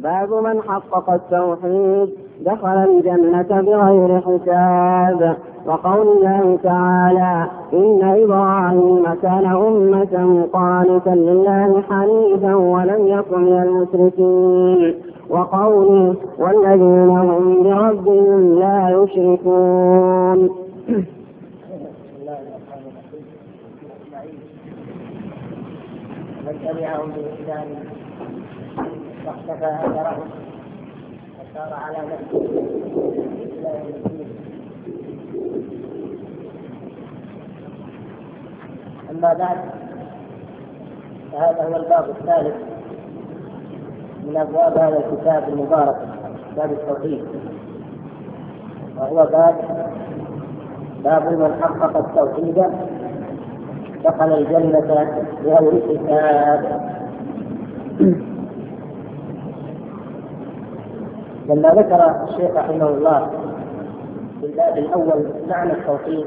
باب من حقق التوحيد دخل الجنة بغير حساب. وقول الله تعالى: إن إبراهيم كان أمة قانتا لله حنيفا ولم يكن من المشركين. وقوله: والذين هم بربهم لا يشركون. من تبعهم بإحسان واختفى أثرهم وسار على نفسه إلى يوم الدين. أما بعد، فهذا هو الباب الثالث من أبواب هذا الكتاب المبارك، باب التوحيد، وهو باب من حقق التوحيد دخل الجنة بغير حساب. لما ذكر الشيخ رحمه الله في الباب الأول معنى التوحيد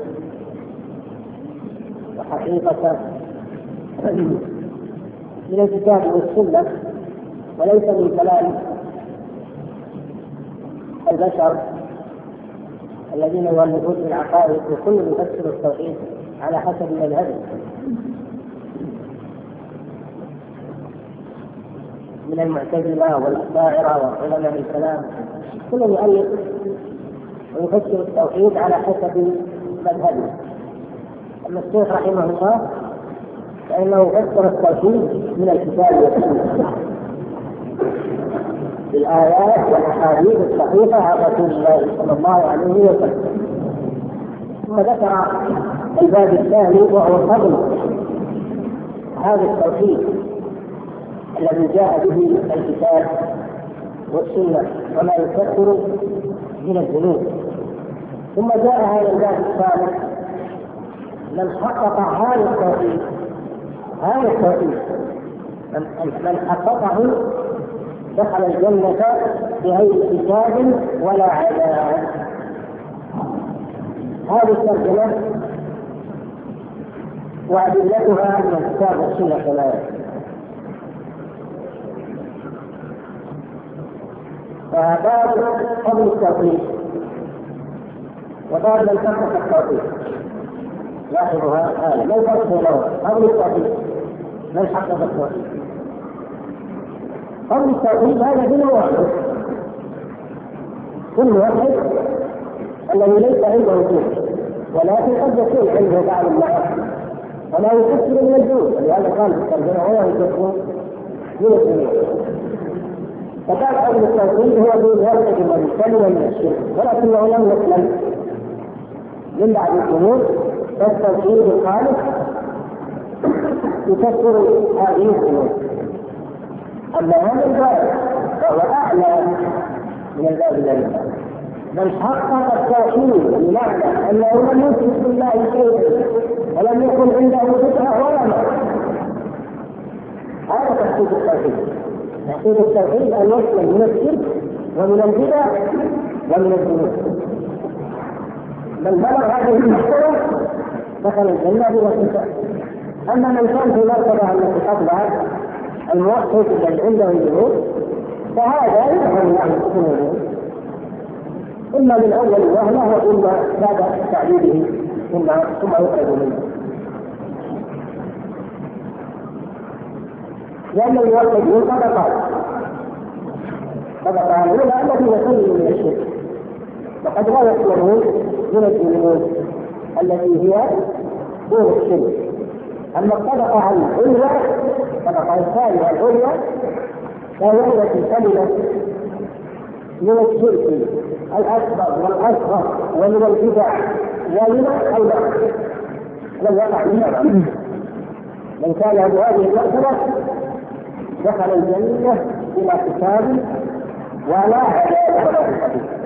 وحقيقته من الكتاب والسنة وليس من كلام البشر الذين يؤلفون في العقائد، وكل يفسر التوحيد على حسب مذهبه من المعتزلة والأشاعرة وعلماء الكلام، كل يؤلف ويفسر التوحيد على حسب مذهبه. أما الشيخ رحمه الله فإنه فسر التوحيد من الكتاب والسنة بالآيات والأحاديث الصحيحة عن رسول الله صلى الله عليه وسلم. ثم ذكر الباب الثاني وهو فضل هذا التوحيد الذي جاء به الكتاب والسنة وما يكفر من الذنوب. ثم جاء هذا الباب الثالث: من حقق هذا التوحيد من حققه دخل الجنة بغير حساب ولا عذاب. هذه الترجمة وأدلتها من الكتاب والسنة كما يأتي. فباب فضل التوحيد وباب من حقق التوحيد. لاحظوا هذا ما الفرق بينهم؟ فضل التوحيد من حقق التوحيد. فضل التوحيد هذا دين واحد، كل واحد الذي ليس عنده وجود، ولكن قد يكون عنده بعض المعاصي ولا يكفر من الذنوب، ولهذا قال في الترجمة: ولا يكفر من الذنوب. فقال أهل التوحيد هو دين يرتد من السلم من الشرك، ولكنه لم يسلم من بعد الذنوب، فالتوحيد الخالص يكفر هذه الذنوب. أما هذا الباب فهو أعلى من الباب الذي من حقق التوحيد بمعنى أنه لم يشرك بالله شيئا ولم يكن عنده بدعة ولا معصية. هذا تحقيق التوحيد. تحقيق التوحيد أن يسلم من الشرك ومن البدع ومن الذنوب. من بلغ هذه المرتبة دخل الجنة بلا حساب. أما من كان في مرتبة التي قبلها الموحد الذي عنده الذنوب فهذا يدخل معه الذنوب إما من أول وهلة وإما بعد تعذيبه ثم يخرج منه. لأن الموحدين طبقات الأولى التي يسلم من الشرك، وقد لا يسلمون من الذنوب التي هي دون الشرك. أما الطبقة العليا، الطبقة الثانية العليا، فهي التي سلمت من الشرك الأكبر والأصغر ومن البدع ومن المعصية لم يقع منها. من كان بهذه المرتبة دخل الجنة بلا حساب ولا عذاب.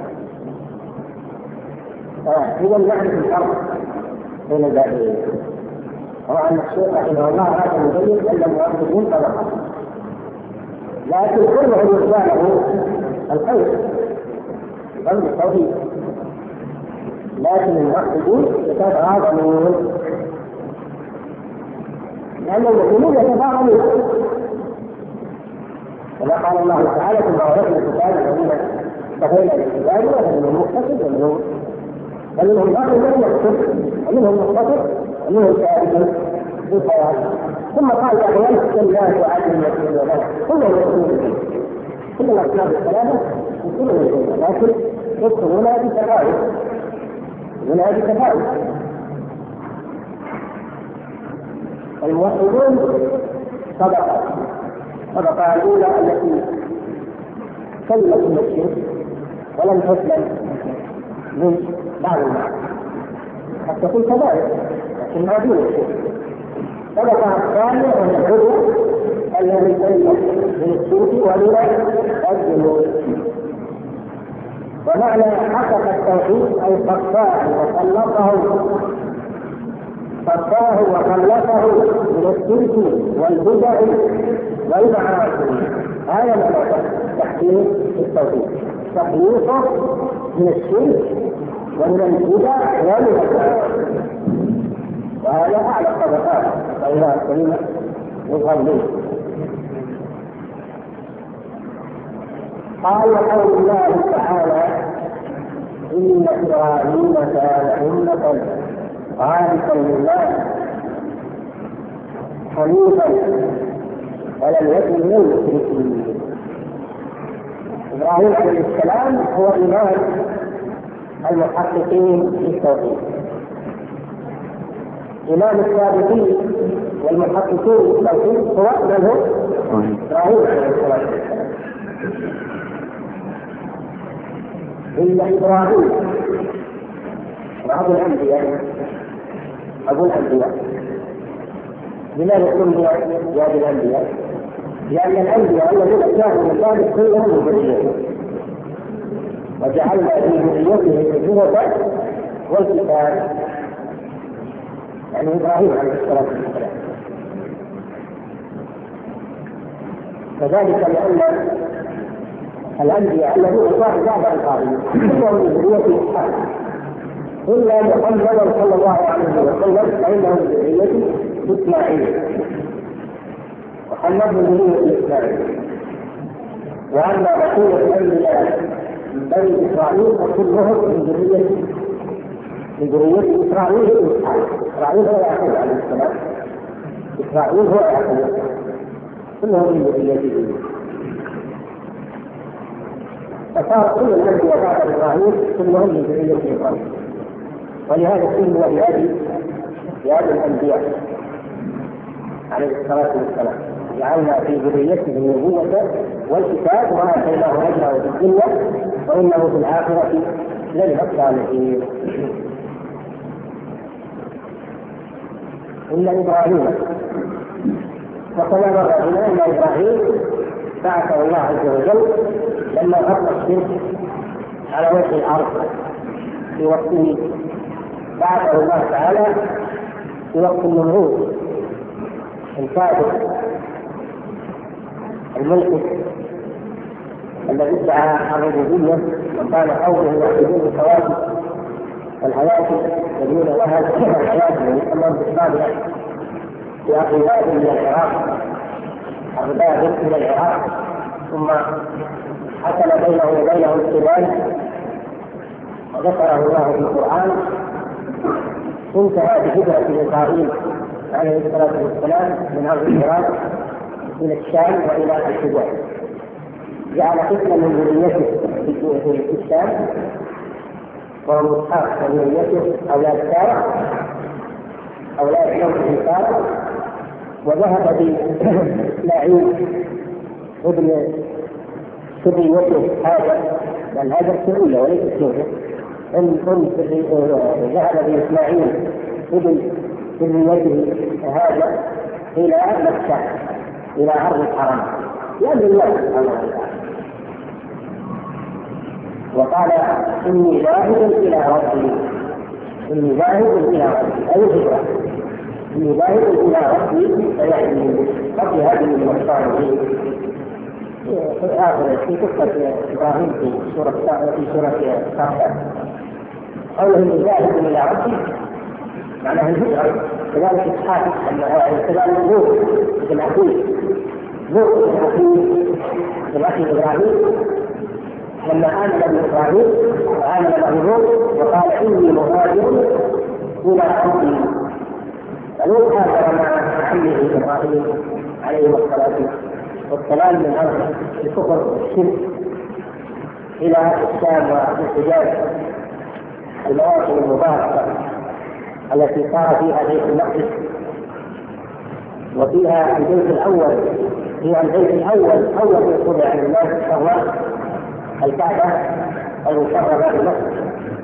إذا نعرف الفرق بين البابين. وأن الشيخ رحمه الله هذا يبين أن الموحدين طبقة، لكن كلهم يخالفون الخير قبل التوحيد، لكن الموحدين يتفاضلون لأن المؤمنين يتفاضلون. كما قال الله تعالى ثم أورثنا الكتاب الذين اصطفينا للعباد ومنهم مقتصد ومنهم ظالم لم يقتصد ومنهم مقتصد ومنهم سابق بالخيرات. ثم قال أحيانا الناس عدل المسلمين لنا كلهم يؤمنون كل الأصناف الثلاثة كلهم يؤمنون، لكن يدخلون بتفاوت الموحدون طبقة الأولى التي سلمت من الشرك ولم تسلم من بعض الناس قد تكون كذلك لكنها دون الشرك. الطبقة الثانية وهي العلو الذي سلم من الشرك ومن الذنوب. ومعنى حقق التوحيد أي صفاه وخلصه من الشرك والبدع والمعاصي. هذا معنى تحقيق التوحيد، تخليصه من الشرك ومن البدع والمعاصي. وهذا أعلى الطبقات فإذا الكلمة يظهر منه. قال وقول الله تعالى إن إبراهيم كان أمة قانتا لله حنيفا ولم يكن من المشركين. إبراهيم عليه السلام هو إمام المحققين في التوحيد، إمام السابقين والمحققين في التوحيد هو من هو؟ إبراهيم عليه السلام. إن إبراهيم أبو الأنبياء لماذا يكون بهذه الأنبياء؟ لأن الأنبياء الذين كانوا من ذلك كلهم من ذريته، وجعلنا في ذريته النبوة والكتاب، يعني إبراهيم عليه الصلاة والسلام. وذلك لأن الأنبياء الذين كانوا بعد إبراهيم كلهم من ذرية إسحاق إلا محمدا صلى الله عليه وسلم فإنه من ذرية إسماعيل، محمد من ذرية إسماعيل. وأما بقية الأنبياء من بني إسرائيل فكلهم من ذرية إسرائيل وإسحاق. إسرائيل هو يعقوب عليه السلام، إسرائيل هو يعقوب، كلهم من ذريته. فصار كل الأنبياء بعد إبراهيم كلهم من ذرية إبراهيم، ولهذا كله بهذه الأنبياء عليه الصلاة والسلام جعلنا في ذريته النبوة والكتاب وآتيناه أجره في الدنيا وإنه في الآخرة لمن الصالحين. إن إبراهيم وكما مر بنا أن إبراهيم بعثه الله عز وجل لما غطى الشرك على وجه الأرض في وقته، بعثه الله تعالى في وقت النمرود الكافر الملك الذي ادعى الربوبية وكان قومه يعبدون الكواكب والهياكل يدعون لها الحياة ويسمون بالصابئة في أرض بابل من العراق، أرض بابل من العراق، ثم حصل بينه وبينه الخلاف وذكره الله في القرآن. انتهى بهجرة إسرائيل عليه الصلاة والسلام من أرض العراق إلى الشام وإلى الحجاز، جعل قسما من ذريته في الشام وهو إسحاق وذريته أولاد سارة أولاد زوجه سارة، وذهب بإسماعيل ابن ذريته هذا، بل هذا السرية وليس زوجه، ذهب بإسماعيل ابن ذريته هذا إلى مكة إلى أرض الحرم لأجل الله سبحانه وتعالى، وقال إني ذاهب إلى ربي، إني ذاهب إلى ربي أي هجرة، إني ذاهب إلى ربي فيعني قبل هذه المختار في آخر في قصة إبراهيم في سورة صافات قوله إني ذاهب إلى ربي معناه الهجرة. كذلك إسحاق كذلك لوط بن أخيه مثل أخي إبراهيم لما آمن بإبراهيم وآمن له لوط وقال إني مهاجر إلى ربي، فلوط هاجر مع عمه إبراهيم عليه الصلاة والسلام من أرض الكفر والشرك إلى الشام والحجاز، المواطن المباركة التي صار فيها بيت المقدس، وفيها البيت الأول، هي البيت الأول من طبع الناس وهو الكعبة المشرفة بمكة.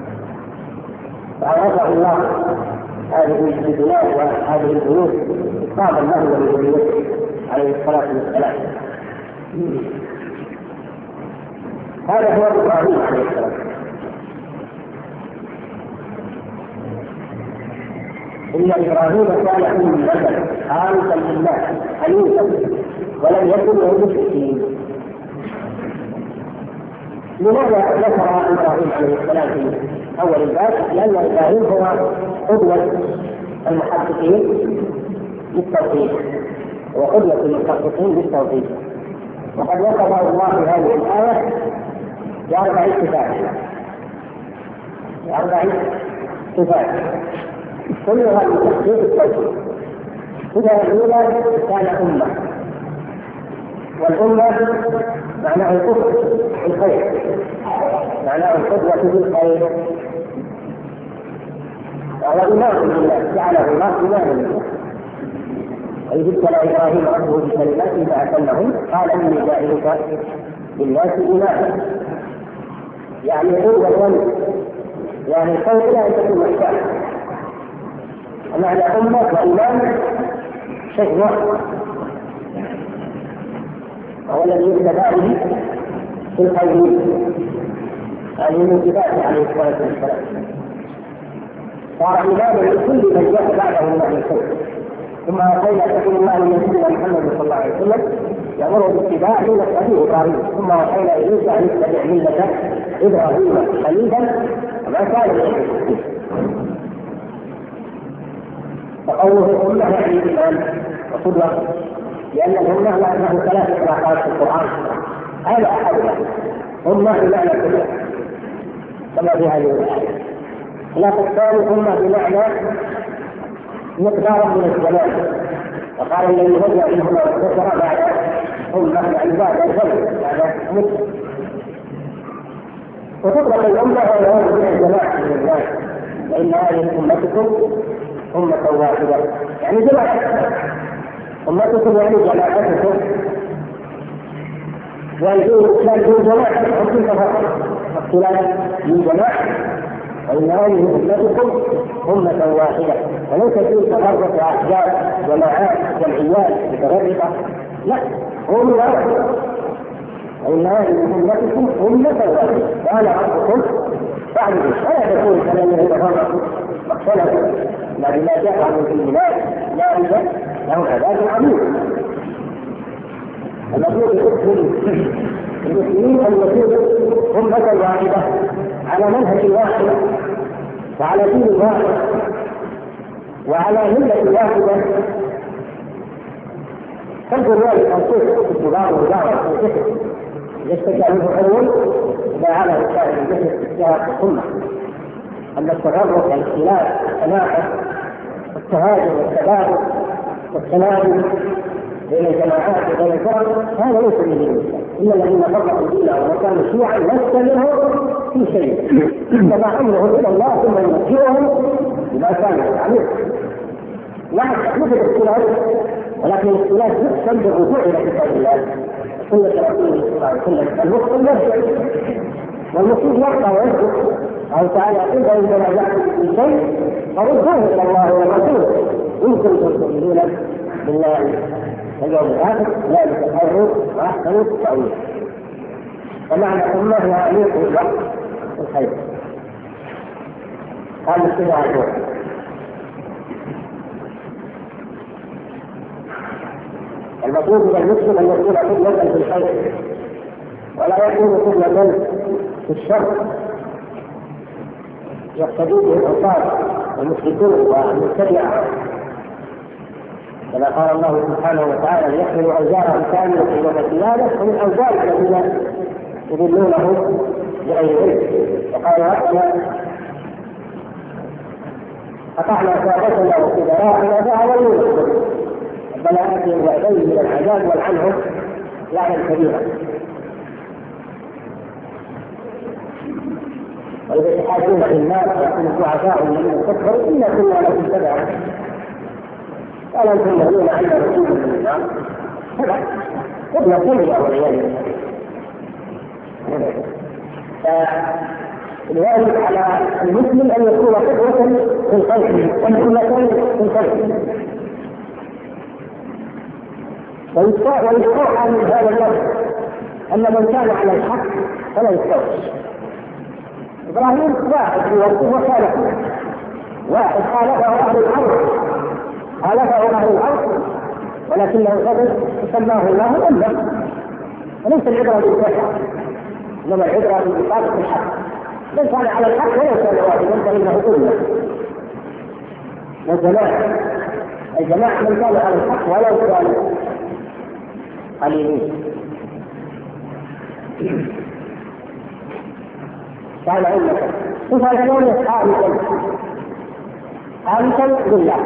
فعرفه الله هذه البلاد وهذه البيوت إكراما له ولنبيه عليه الصلاة والسلام. هذا هو إبراهيم عليه السلام. إن إبراهيم كان أمة خالصا لله حنيفا ولم يكن له مشركين. لماذا ذكر إبراهيم عليه السلام في أول الباب؟ لأن إبراهيم هو قدوة المحققين للتوحيد وقدوة المحققين للتوحيد، وقد وصفه الله في هذه الآية بأربع صفات كلها من تحقيق التوحيد. الصفة الأولى كان أمة، والأمة معناه القدوة بالخير، معناه القدوة بالخير، وهو إمام لله، جعله الله إماما لله. وإذ ابتلى إبراهيم ربه بكلمات فأتمهن قال إني جاعلك للناس إماما، يعني قدوة، يعني الخير لا تكون محتاج. معنى أمة وإمام شيء واحد، وهو الذي يبتدأ به في القلب هذه من صفاته عليه الصلاة والسلام. صار إماما لكل من جاء بعده من أهل الخير. ثم وصينا تكون الله لنبينا محمد صلى الله عليه وسلم يأمره باتباع ملة أبيه إبراهيم، ثم وصينا إليك أن يتبع ملة إبراهيم حنيفا وما كان من المشركين. فقوله أمة يعني الإيمان وقدوة، لأن الأمة له ثلاث إطلاقات في القرآن، هذا أحدها أمة بمعنى قدوة كما في هذه الآية. الإطلاق الثاني أمة بمعنى مقدار من الزمان، وقال الذي هدى منهما وذكر بعد أمة يعني بعد الزمن بعد مدة. وتطلق الأمة على من الجماعة من الناس، وإن هذه أمتكم أمة واحدة يعني جماعة، أمتكم يعني جماعتكم، ويجوز جماعة حكم اختلاف من جماعة، وإن هذه أمتكم أمة واحدة، وليس فيه تفرق أحزاب جماعات جمعيات متفرقة، لا، هم واحد. وإن هذه أمتكم أمة واحدة وأنا ربكم فاعبدوا، ولا تكون كالذين يتفرقوا واختلفوا بما جاءهم في البلاد لا ريب لهم عذاب عظيم. المطلوب المسلمين أن يكونوا أمة واحدة على منهج واحد وعلى دين واحد وعلى ملة واحدة، تنظر ذلك الصوت اتباع ودعوة الجسد يشتكى منه أول إذا على وسائل الجسد اتجاه الأمة، أن التغرق والاختلاف والتناقض والتهاجم والتبادل والتنازل بين الجماعات وبين الفرق هذا ليس من دين الإسلام. إن الذين فرقوا دينهم وكانوا شيعا لست منهم في شيء، إنما أمرهم إلى الله ثم ينبئهم بما كانوا يفعلون. نعم يوجد اختلاف، ولكن الاختلاف يحسن بالرجوع إلى كتاب الله سنة رسوله صلى الله عليه وسلم. المسلم يرجع والمسلم يقطع ويسجد، قال تعالى إذا تنازعتم في شيء فردوه إلى الله والرسول إن كنتم تؤمنون بالله واليوم الآخر ذلك خير وأحسن تأويلا. فمعنى أمة هو أمير الوقت والخير. هذا اتباع الروح. المطلوب من المسلم أن يكون قدوة في الخير ولا يكون قدوة في الشر يقتدي به العصاة والمشركون والمبتدعة كما قال الله سبحانه وتعالى ليحملوا أوزارهم كاملة يوم القيامة ومن أوزار الذين يضلونهم بغير علم. وقال ربنا قطعنا ساقتنا وكبراءنا فأولونا ربنا آتهم وعدين من العذاب والعنهم لعنا كبيرا. وإذا تحاجون في الناس ويكون الضعفاء الذين كفروا إنا كنا لكم تبعا ألم تنهون عن رسول من النار قبل كل والعياذ فالواجب على المسلم أن يكون قدوة في الخلق ومثلة في الخلق ويستوحى من هذا اللفظ أن من كان على الحق فلا يستوحش. إبراهيم واحد في وقته وخالفه، واحد خالفه أهل الأرض، خالفه أهل الأرض ولكنه غضب سماه الله أمه. وليس العبرة بالكفر إنما العبرة بإطاعة الحق. من كان على الحق ولو كان واحدا فإنه أمه. الجماعة من كان على الحق ولو كان قليلين. كان أمة تفعلون خالصا لله.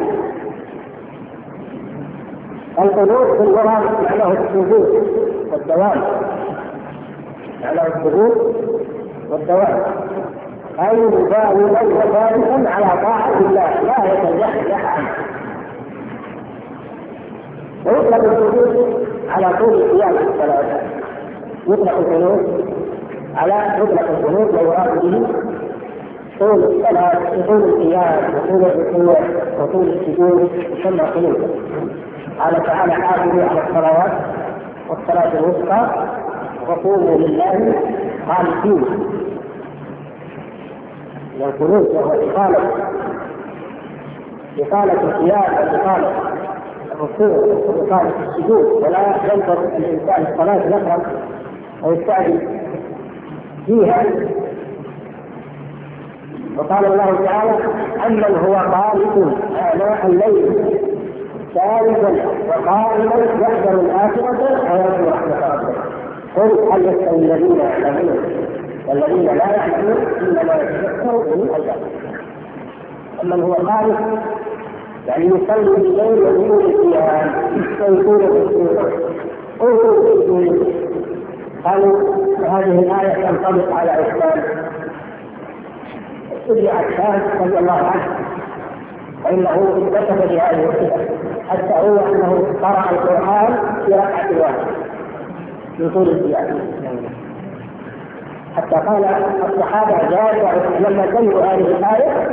القنوت في اللغة معناه الثبوت والدوام، معناه الثبوت والدوام، أي مداوما وثابتا على طاعة الله لا يتزحزح عنه. ويطلق الثبوت على طول قيام الصلاة، يطلق القنوت على مطلق القنوت ويراد به طول الصلاة وطول القيام وطول الركوع وطول السجود يسمى قنوتا. قال تعالى حافظوا على الصلوات والصلاة الوسطى وقوموا لله قانتين. القنوت وهو إقالة القيام وإقالة الركوع وإقالة السجود، ولا ينظر الإنسان الصلاة يقرأ ويستعجل فيها. وقال الله تعالى أمن هو قانت آناء الليل ساجدا وقائما يحذر الآخرة ويرجو رحمة ربه قل هل يستوي الذين يعلمون والذين لا يعلمون إنما يتذكر أولو الألباب. أمن هو قانت يعني يصلي بالليل ويقول القيام ويقول الركوع ويقول. قالوا هذه الآية تنطبق على عثمان ابن عفان رضي الله عنه، فإنه اكتشف بهذه الصفة حتى هو أنه قرأ القرآن في ركعة واحدة من طول القيام، حتى قال الصحابة لما سمعوا هذه الآية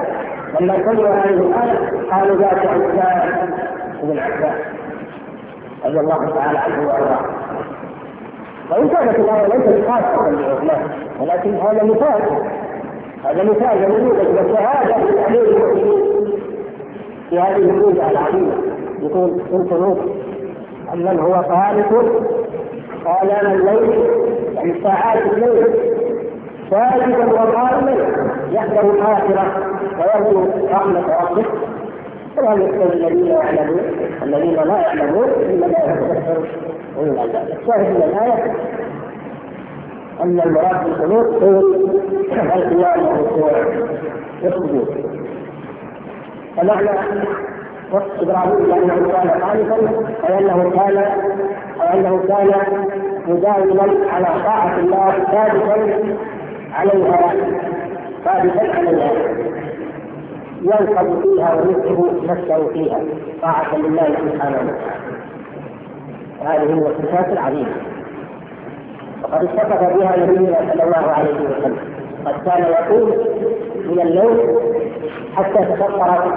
قالوا ذات عثمان بن عفان رضي الله تعالى عنه وأرضاه. وإن كانت الآية ليست خاصة بعثمان ولكن هذا مثال لنموذج وشهادة للأمير المؤمنين في هذه النموذج العظيمة. يقول القنوت أمن هو قانت آناء الليل يعني ساعات الليل ساجدا وقائما يحذر الآخرة ويرجو رحمة ربه ولا يستوي الذين يعلمون الذين لا يعلمون إنما يتذكر أولو الألباب. الشاهد من الآية أن المراد بالقنوت هو القيام والركوع والسجود. فمعنى وصف إبراهيم بأنه كان قانتا أنه كان مداوما على طاعة الله ثابتا عليها ينقض فيها ويسعد نفسه فيها طاعة لله سبحانه وتعالى. هذه هي الصفات العظيمة وقد اتصف بها نبينا صلى الله عليه وسلم. قد كان يقوم من الليل حتى تفطر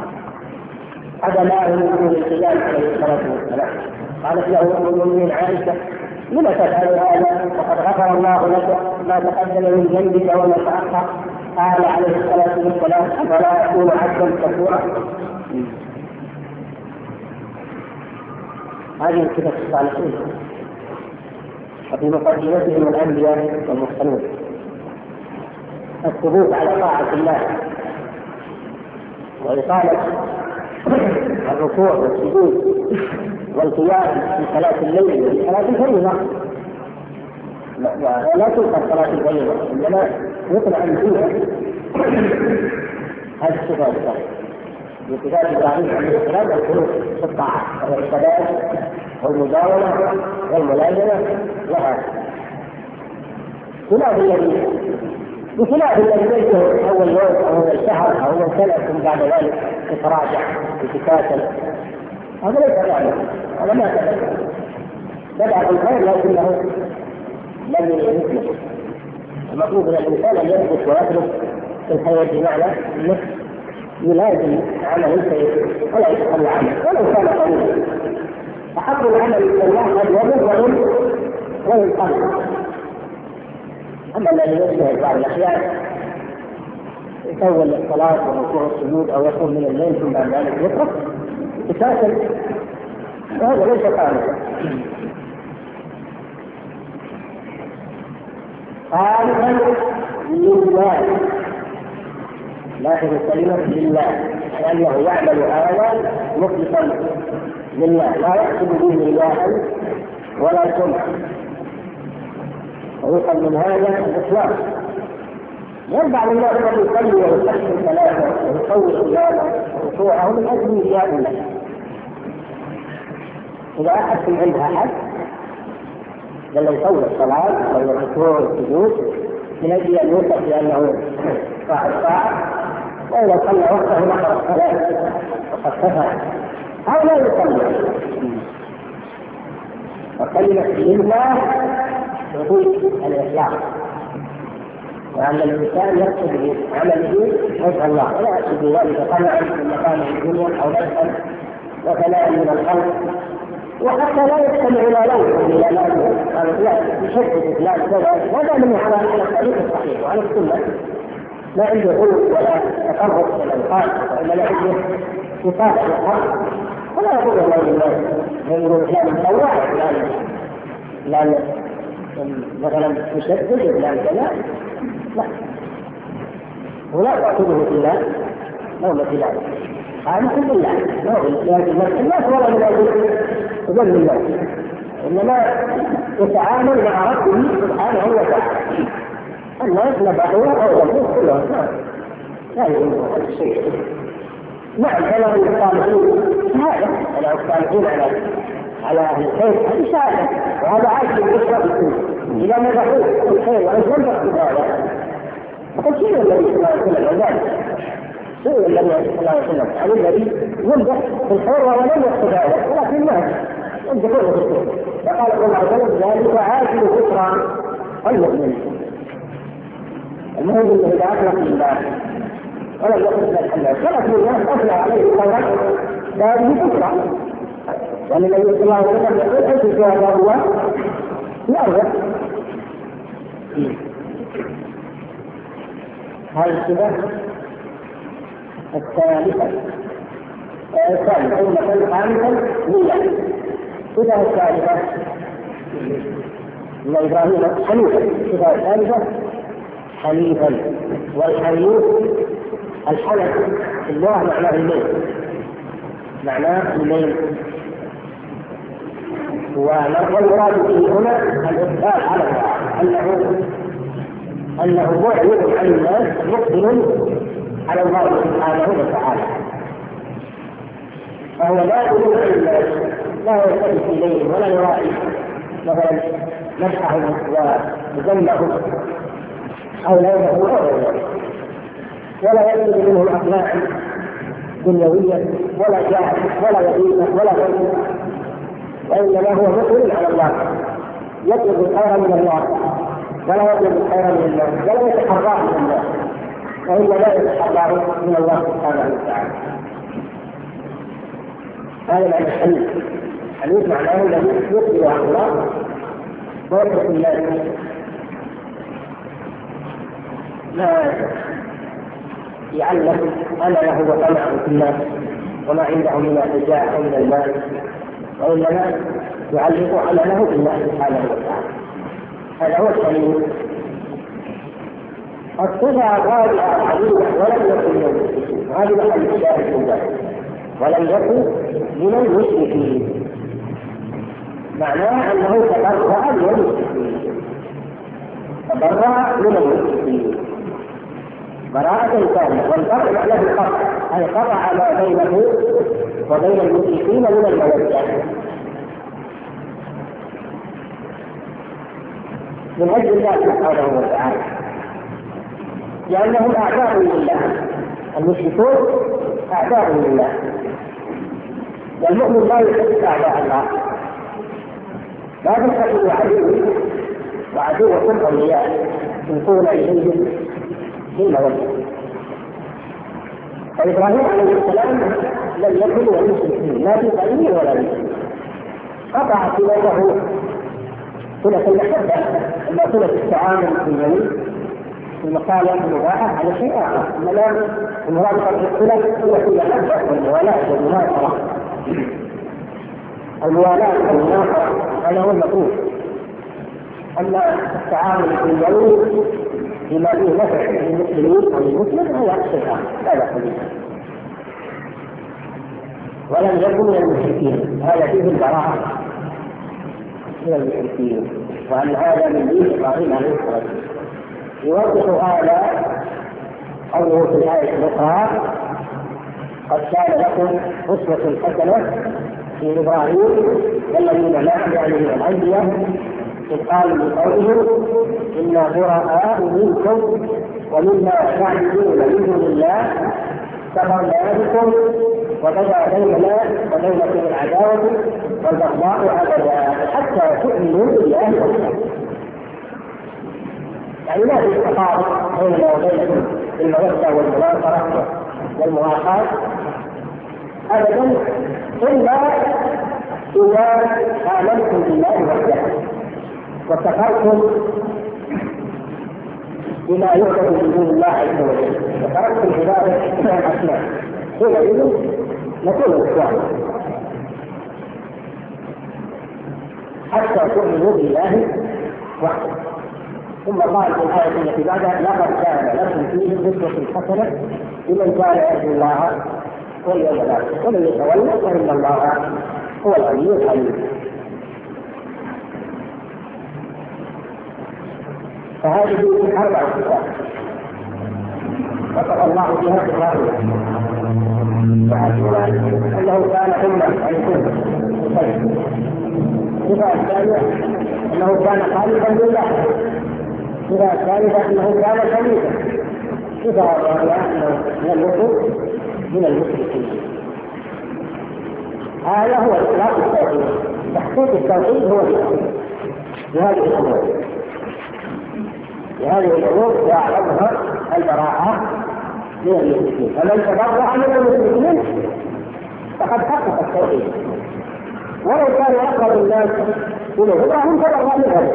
قدماه من دون القيام عليه الصلاة والسلام. قالت له أم المؤمنين عائشة لم تفعل هذا وقد غفر الله لك ما تقدم من ذنبك وما تأخر؟ قال عليه الصلاة والسلام أفلا يكون عبدا شكورا. هذه صفة الصالحين وفي مقدمتهم الأنبياء والمرسلون الثبوت على طاعة الله وإقامة الركوع والسجود والقيام في صلاة الليل وفي صلاة الفريضة، لا تنكر صلاة الفريضة إنما يطلع فيها هذه الصفات بصفات إبراهيم عليه السلام والخلوق في الطاعة والعبادات والمداومة والملازمة وهذا بخلاف الذي يجده أول يوم أو أول شهر أو أول سنة ثم بعد ذلك يتراجع ويتكاسل، هذا ليس ذلك، هذا ما تبدأ بدأ بالخير لكنه لم يثبت. المطلوب من الإنسان أن يثبت ويثبت في الخير بمعنى أنه يلازم عمل الخير ولا يتخلى عنه ولو كان قليلا. أحب العمل إلى الله قد يضر وينقل. أما الذي يجتهد بعض الأحيان يطول الصلاة والركوع والسجود أو يقوم من الليل ثم بعد ذلك يترك يتكاسل، وهذا ليس قانونا. خالصا لله، لاحظ الكلمة لله، لأنه يعمل هذا مخلصا لله لا يحسب به رياء ولا سمعة، ويقل من هذا الإخلاص. يرجع لله الذي يصلي ويستحسن ثلاثة ويطول قيامه وركوعه من أجل رياء الله. إذا أحد عندها أحد بل يطول الصلاة أو الركوع والسجود من أجل أن يوصف بأنه صاحب طاعة، وإذا صلى وقته نحو الصلاة وقد كفى أو لا يصلي. وكلمة لله تقول الإخلاص، وأن الإنسان يقصد بعمله وجه الله ولا يقصد بذلك طمعا من مقام الدنيا أو نفسا وثناء من الخلق، وحتى لا يستمع إلى لوحه إلى لازم قالوا لا يشدد فلان كذا، هذا من على الطريق الصحيح وعلى السنة، لا عنده غلو ولا تقرب ولا انقاذ وإلا لا عنده صفات الحق، ولا يقول الله لله يقول فلان مطوع فلان مثلا مشدد فلان كذا، لا ولا تأخذه في الله نوم في الله خالص لله، لكن الناس ولا من أجل الله، إنما يتعامل مع ربه سبحانه وتعالى. الناس نبعوه أو يموت كلهم لا يهمهم هذا الشيء. نعم أنا الصالحين شهادة، أنا الصالحين على أهل الخير هذه شهادة، وهذا عايش بالإسراء بالسنة. إذا نبعوه في الخير وأجل بهذا فقد شيء الذي صلى الله عليه وسلم ذلك شيء الذي صلى الله عليه وسلم عن الذي يمدح في الخير ولم يقصد هذا ولكن الناس يمدحونه في الخير. فقال الله عز وجل ذلك عاجل ذكرى المؤمن. المهم انه اذا اطلق لله ولم يقصد الحلال خلق لله اطلق عليه الخيرات فهذه ذكرى، وان النبي صلى الله عليه وسلم يقول انت شهداء الله يرجع. هذه الصفة الثالثة خامسا لله. الصفة الثالثة من إبراهيم حنيفا. الصفة الثالثة حنيفا، والحنيف الحنف في الله معناه الميل، معناه الميل، والمراد به هنا الإقبال على الله، أنه معرض عن الناس مقبل على الله سبحانه وتعالى، فهو لا يريد عن الناس، لا يلتفت إليهم ولا يراعي مثلا مدحهم وذمهم أو لومهم ولا يطلب منهم أخلاق دنيوية ولا جاه ولا وظيفة ولا غيره، وإنما هو مقبل على الله يطلب الخير من الله ولا يطلب الخير من الناس ولا يتحرى من الناس، وإلا لا يتحرى من الله سبحانه وتعالى. هذا معنى الحنيف. الحنيف معناه الذي يقبل على الله ويترك الناس ما يعلم أنا له وطمع في الناس وما عنده من الرجاء أو من المال، وإنما يعلق على له بالله سبحانه وتعالى. هذا هو الحنيف. الصفة الرابعة الحنيف ولم يكن يوم، وهذه محل الشاهد من ذلك. ولم يكن من المشركين، معناه أنه تبرأ من المشركين، تبرأ من المشركين براءة كاملة. والبرء له القطع، أي قطع ما بينه وبين المشركين من المودة، من أجل الله سبحانه وتعالى، لأنهم أعداء لله، المشركون أعداء لله، والمؤمن لا يحب أعداء الله، لا تستطيع عدو وعدوكم أولياء تلقون إليهم بالمودة. فإبراهيم عليه السلام لم يكن من المشركين لا في قليل ولا في، قطع صلته صلة المحبة، أما صلة التعامل في اليمين في المصالح المباحة على شيء آخر، إنما المرابطة بالصلة هي في المحبة والموالاة والمناصرة. الموالاة والمناصرة هذا هو المطلوب، أما التعامل في اليمين بما فيه نفع للمسلمين أو المسلم هو شيء آخر لا بأس به. ولم يكن من المشركين، هذا فيه البراءة من المشركين، وأن هذا من دين إبراهيم عليه السلام. يوضح هذا قوله في الآية الأخرى: قد كان لكم أسوة حسنة في إبراهيم والذين معه، يعني من الأنبياء، إذ قالوا لقومهم إنا براء منكم ومما تعبدون من دون الله كفرنا بكم وبدا بيننا وبينكم العداوة والبغضاء أبدا حتى تؤمنوا بالله وحده. يعني ما في تقارب بيننا وبينكم المودة والمناصرة والمواقات أبدا إلا إذا آمنتم بالله وحده وكفرتم بما يعبد من دون الله عز وجل وتركتم عبادة الأصنام، حينئذ نكون إخوانا حتى تؤمنوا بالله وحده. ثم قال في الآية التي بعدها: لقد كان لكم فيه أسوة حسنة لمن كان يرجو الله واليوم الآخر ومن يتولى فإن الله هو الغني الحميد. فهذه 4 صفات وصف الله بها إبراهيم، أنه كان أمة عن كل شيء. الصفة الثانية أنه كان خالقا لله. الصفة الثالثة أنه كان حميدا. الصفة الرابعة أنه لم يكن من المشركين. هذا هو إطلاق التوحيد. تحقيق التوحيد هو بهذه الأمور، بهذه الأمور وأعظمها البراءة من المشركين. فمن تبرأ من المشركين فقد حقق التوحيد، ولو كان أقرب الناس إليه إبراهيم تبرأ منهم.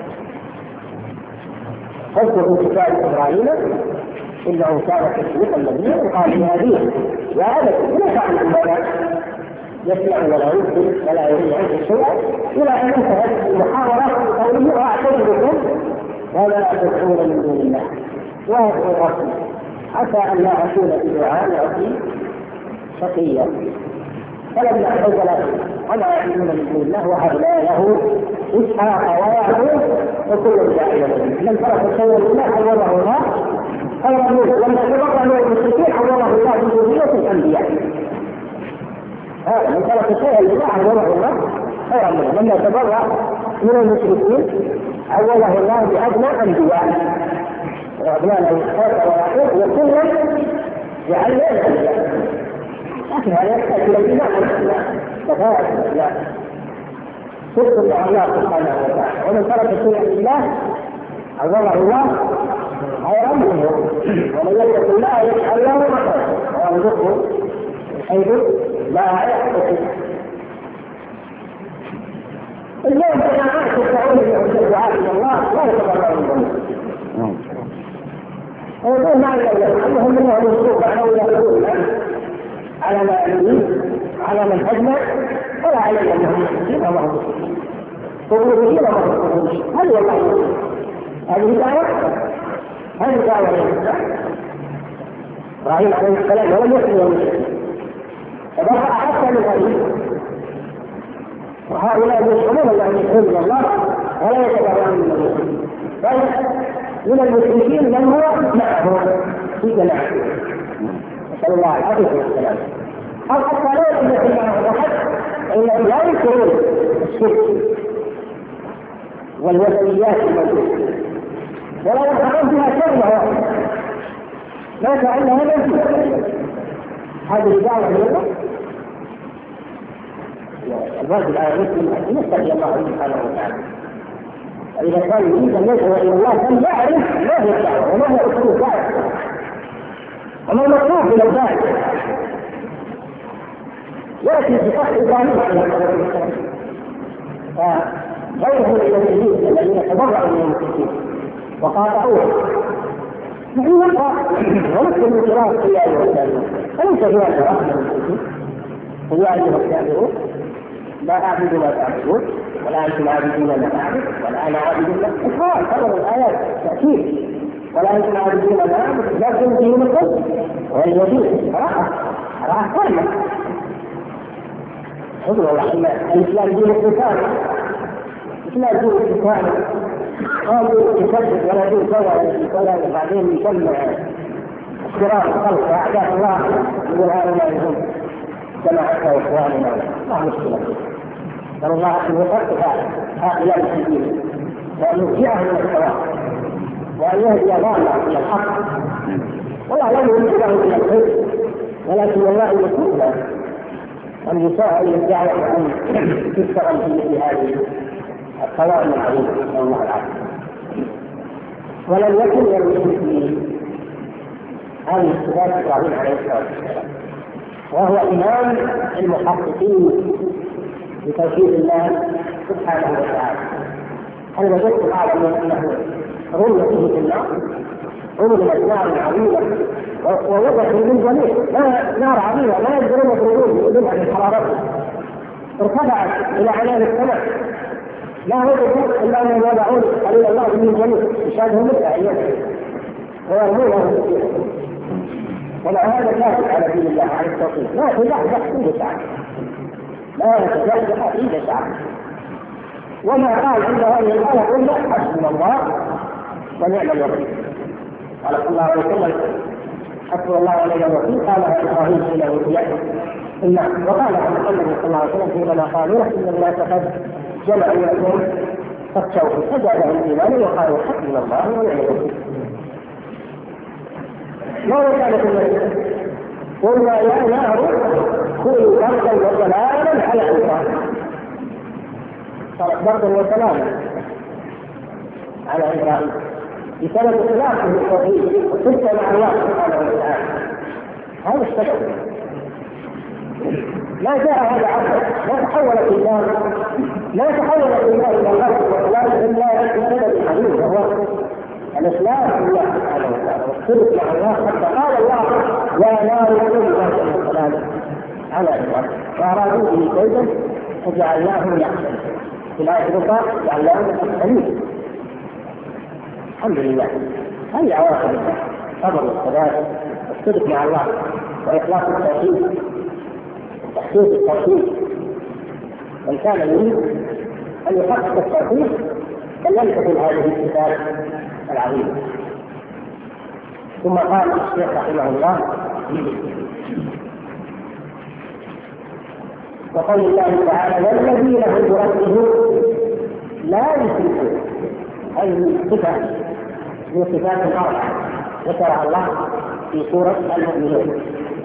اذكر في كتاب إبراهيم إنه كان صديقا نبيا وقال لأبيه: يا أبت لا تعبد الله يسمع ولا يبصر ولا يريد عنك شيئا، إلى أن انتهت المحاورة قوله: وأعتذركم ولا تدعون من دون الله وادعوا الرسول عسى أن لا أكون بدعاء ربي شقيا. فلما اعتزل وما يعبدون من دون الله وهبنا له إسحاق ويعقوب وكل جاء من ترك شيئا لله حوله الله خيرا منه، لما تبرأ من المشركين حوله الله بذرية الأنبياء. هذا من ترك شيئا لله حوله الله خيرا منه، لما تبرأ من المشركين حوله الله بأبناء أنبياء وأبناء إسحاق ويعقوب وكلا جعلنا الأنبياء. لكن هذا يحتاج إلى الإيمان والإسلام. لا شكر الله سبحانه وتعالى. ومن ترك شيئا لله عوضه الله خيرا منه، ومن يتق الله يجعل له مخرجا ويرزقه من حيث لا يحتسب. اليوم جماعات تدعون الدعاء الى الله لا يتبررون منه. ويقول ما يعلمهم منهم السوء عنه يقولون على ما يريد على من حجنا ولا على انهم مسلمين وما هم مسلمين قبولين وما هم قبولين. هل والله هذه دعوة؟ هذه دعوة إبراهيم عليه السلام ولم يكن من المشركين، تبرأ حتى من هذه. وهؤلاء يشعرون أنهم يشركون بالله ولا يتبرؤون من المشركين، بل من المشركين من هو معه في جماعته، نسأل الله العافية والسلام. أو حتى لا يكون معه أحد فإنهم لا ينكرون الشرك والوثنيات الموجودة ولا يفعلون بها كلمة واحدة ما فعلها من هذه الدعوة من الله. الواجب على المسلم أن يستحي الله سبحانه وتعالى، وإذا كان يريد أن يدعو إلى الله فليعرف ما هي الدعوة وما هي أصول الدعوة وما المطلوب من الداعي. يأتي في صح إبراهيم عليه الصلاة والسلام فغيره الذين الذين تبرأوا من المشركين وقاطعوه يقرأ ونكتب من قراءة يا أيها الكافرون فليس في هذا رحمة المشركين يا أيها الكافرون لا أعبد ما تعبدون ولا أنتم عابدون ما أعبد ولا أنا عابد ما إخوان. هذه الآيات تأكيد ولا أنتم عابدون ما أعبد لكن دينكم واليدين راح كلمة حضر الله. الإسلام دين القتال، الإسلام دين القتال قالوا يكذب ولا دين كذا وبعدين يسمى اختراق خلق أعداء الله يقول هؤلاء هم جماعة وإخواننا ما مشكلة. قال الله أن يفتح هؤلاء المسلمين وأن يرجعهم إلى الصواب وأن يهدي ضالة إلى الحق ولا لم يرجعهم إلى الخير، ولكن الله يقول أن يساعد الدعوة أن تشتغل في مثل هذه القوائم العظيمة نسأل الله العافية. ولم يكن من المسلمين هذه الصفات إبراهيم عليه الصلاة والسلام، وهو إمام المحققين بتوحيد الله سبحانه وتعالى. أنا وجدت أعلم أنه رمي به في النار، رمي نار عظيمة ووضع من جميع نار عظيمة لا يقدرون يخرجون بدون عن حرارتها، ارتفعت إلى عنان السماء لا وجدوا إلا أنهم يضعون قليل الله من جميع يشاهدهم متعيا ويرمونه ولا هذا كافر على دين الله على التوحيد لا تزحزح فيه شعب، لا تزحزح فيه شعب. وما قال عند هذه الآية إلا حسبنا الله ونعم الوكيل. قال صلى الله عليه وسلم حسبنا الله ونعم الوكيل. قال إبراهيم حين أوتي وقال محمد صلى الله عليه وسلم حينما قالوا إن الناس قد جمعوا لكم فاخشوهم فزادهم إيمانا وقالوا حسبنا الله ونعم الوكيل. ماذا كانت المسجد؟ قلنا يا نار كونوا بردا وسلاما على إبراهيم. صارت بردا وسلاما على إبراهيم بسبب خلافه التوحيد وصدقه مع الله سبحانه وتعالى. هذا السبب. ما جاء هذا عبد ما تحولت الله إلى الله والسلام إلا بسبب حديث وهو الإسلام بالله سبحانه وتعالى والصدق مع الله. حتى قال الله يا نار كوني بردا وسلاما على إبراهيم وأرادوا به كيدا فجعلناهم يحسن في الآية الأخرى جعلناهم يحسنين. الحمد لله. هذه عواقب الصبر والثبات والصدق مع الله وإخلاص التوحيد وتحقيق التوحيد. من كان يريد أن يحقق التوحيد فليمتثل هذه الصفات العظيمة. ثم قال الشيخ رحمه الله وقول الله تعالى والذين هم بربهم لا يشركون. هذه صفة من صفات الأربعة ذكرها الله في سورة المؤمنون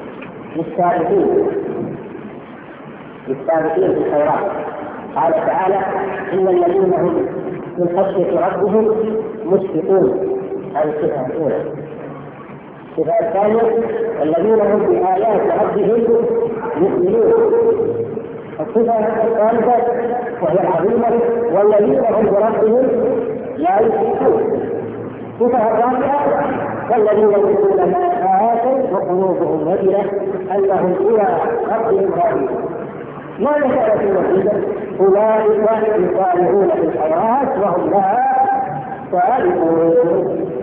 للسابقين في الخيرات. قال تعالى إن الذين هم من خشية ربهم مشفقون. هذه الصفة الأولى. الصفة الثانية والذين هم بآيات ربهم يؤمنون. الصفة الثالثة وهي العظيمة والذين هم بربهم لا يشركون. الصفة الرابعة والذين يؤمنون ما آتوا وقلوبهم وجلة أنهم إلى ربهم راجعون. ما نشأت النتيجة؟ أولئك يسارعون في الخيرات وهم لها سابقون.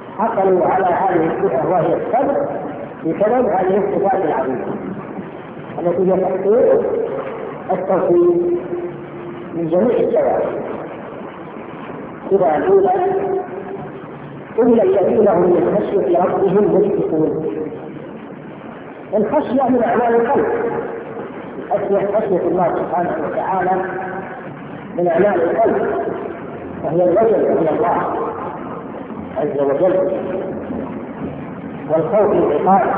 حصلوا على هذه الصفة وهي الصبر بسبب هذه الصفات العظيمة. التي هي تحقيق التوحيد من جميع الجوانب. إذا قيل إلا الذين هم من خشية ربهم مشفقون. الخشية من أعمال القلب، خشية الله سبحانه وتعالى من أعمال القلب، وهي الوجل من الله عز وجل والخوف من عقابه،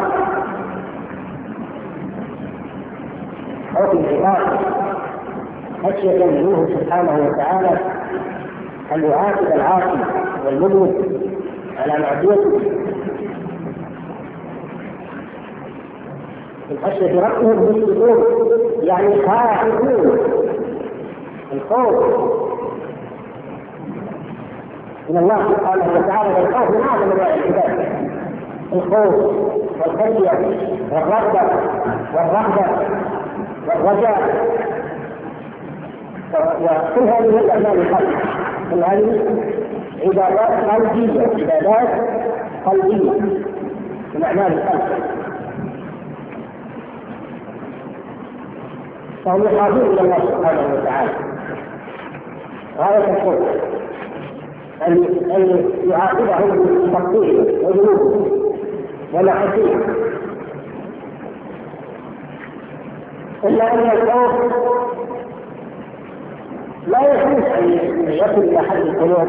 خوف من عقابه، خشية منه سبحانه وتعالى أن يعاقب العاصي والمذنب على معصيته. الخشية ربهم مشفقون يعني خائفون. الخوف من الله سبحانه وتعالى والخوف من أعظم أنواع العبادة، الخوف والخشية والرغبة والرجاء، وكل هذه الأعمال القلب، كل هذه عبادات قلبية من أعمال القلب. فهم يخافون إلى الله سبحانه وتعالى غاية الخوف أن يعاقبهم بتقصيرهم وذنوبهم ومعاصيهم. إلا أن الخوف لا يجوز أن يصل إلى حد القنوط،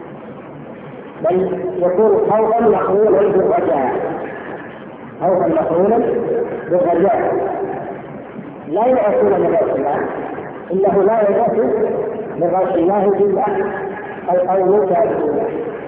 بل يكون خوفا مقرونا بالرجاء، خوفا مقرونا بالرجاء. لا يأتون من غير الله، إنه لا يأتي من غير الله إلا القوم كافرون،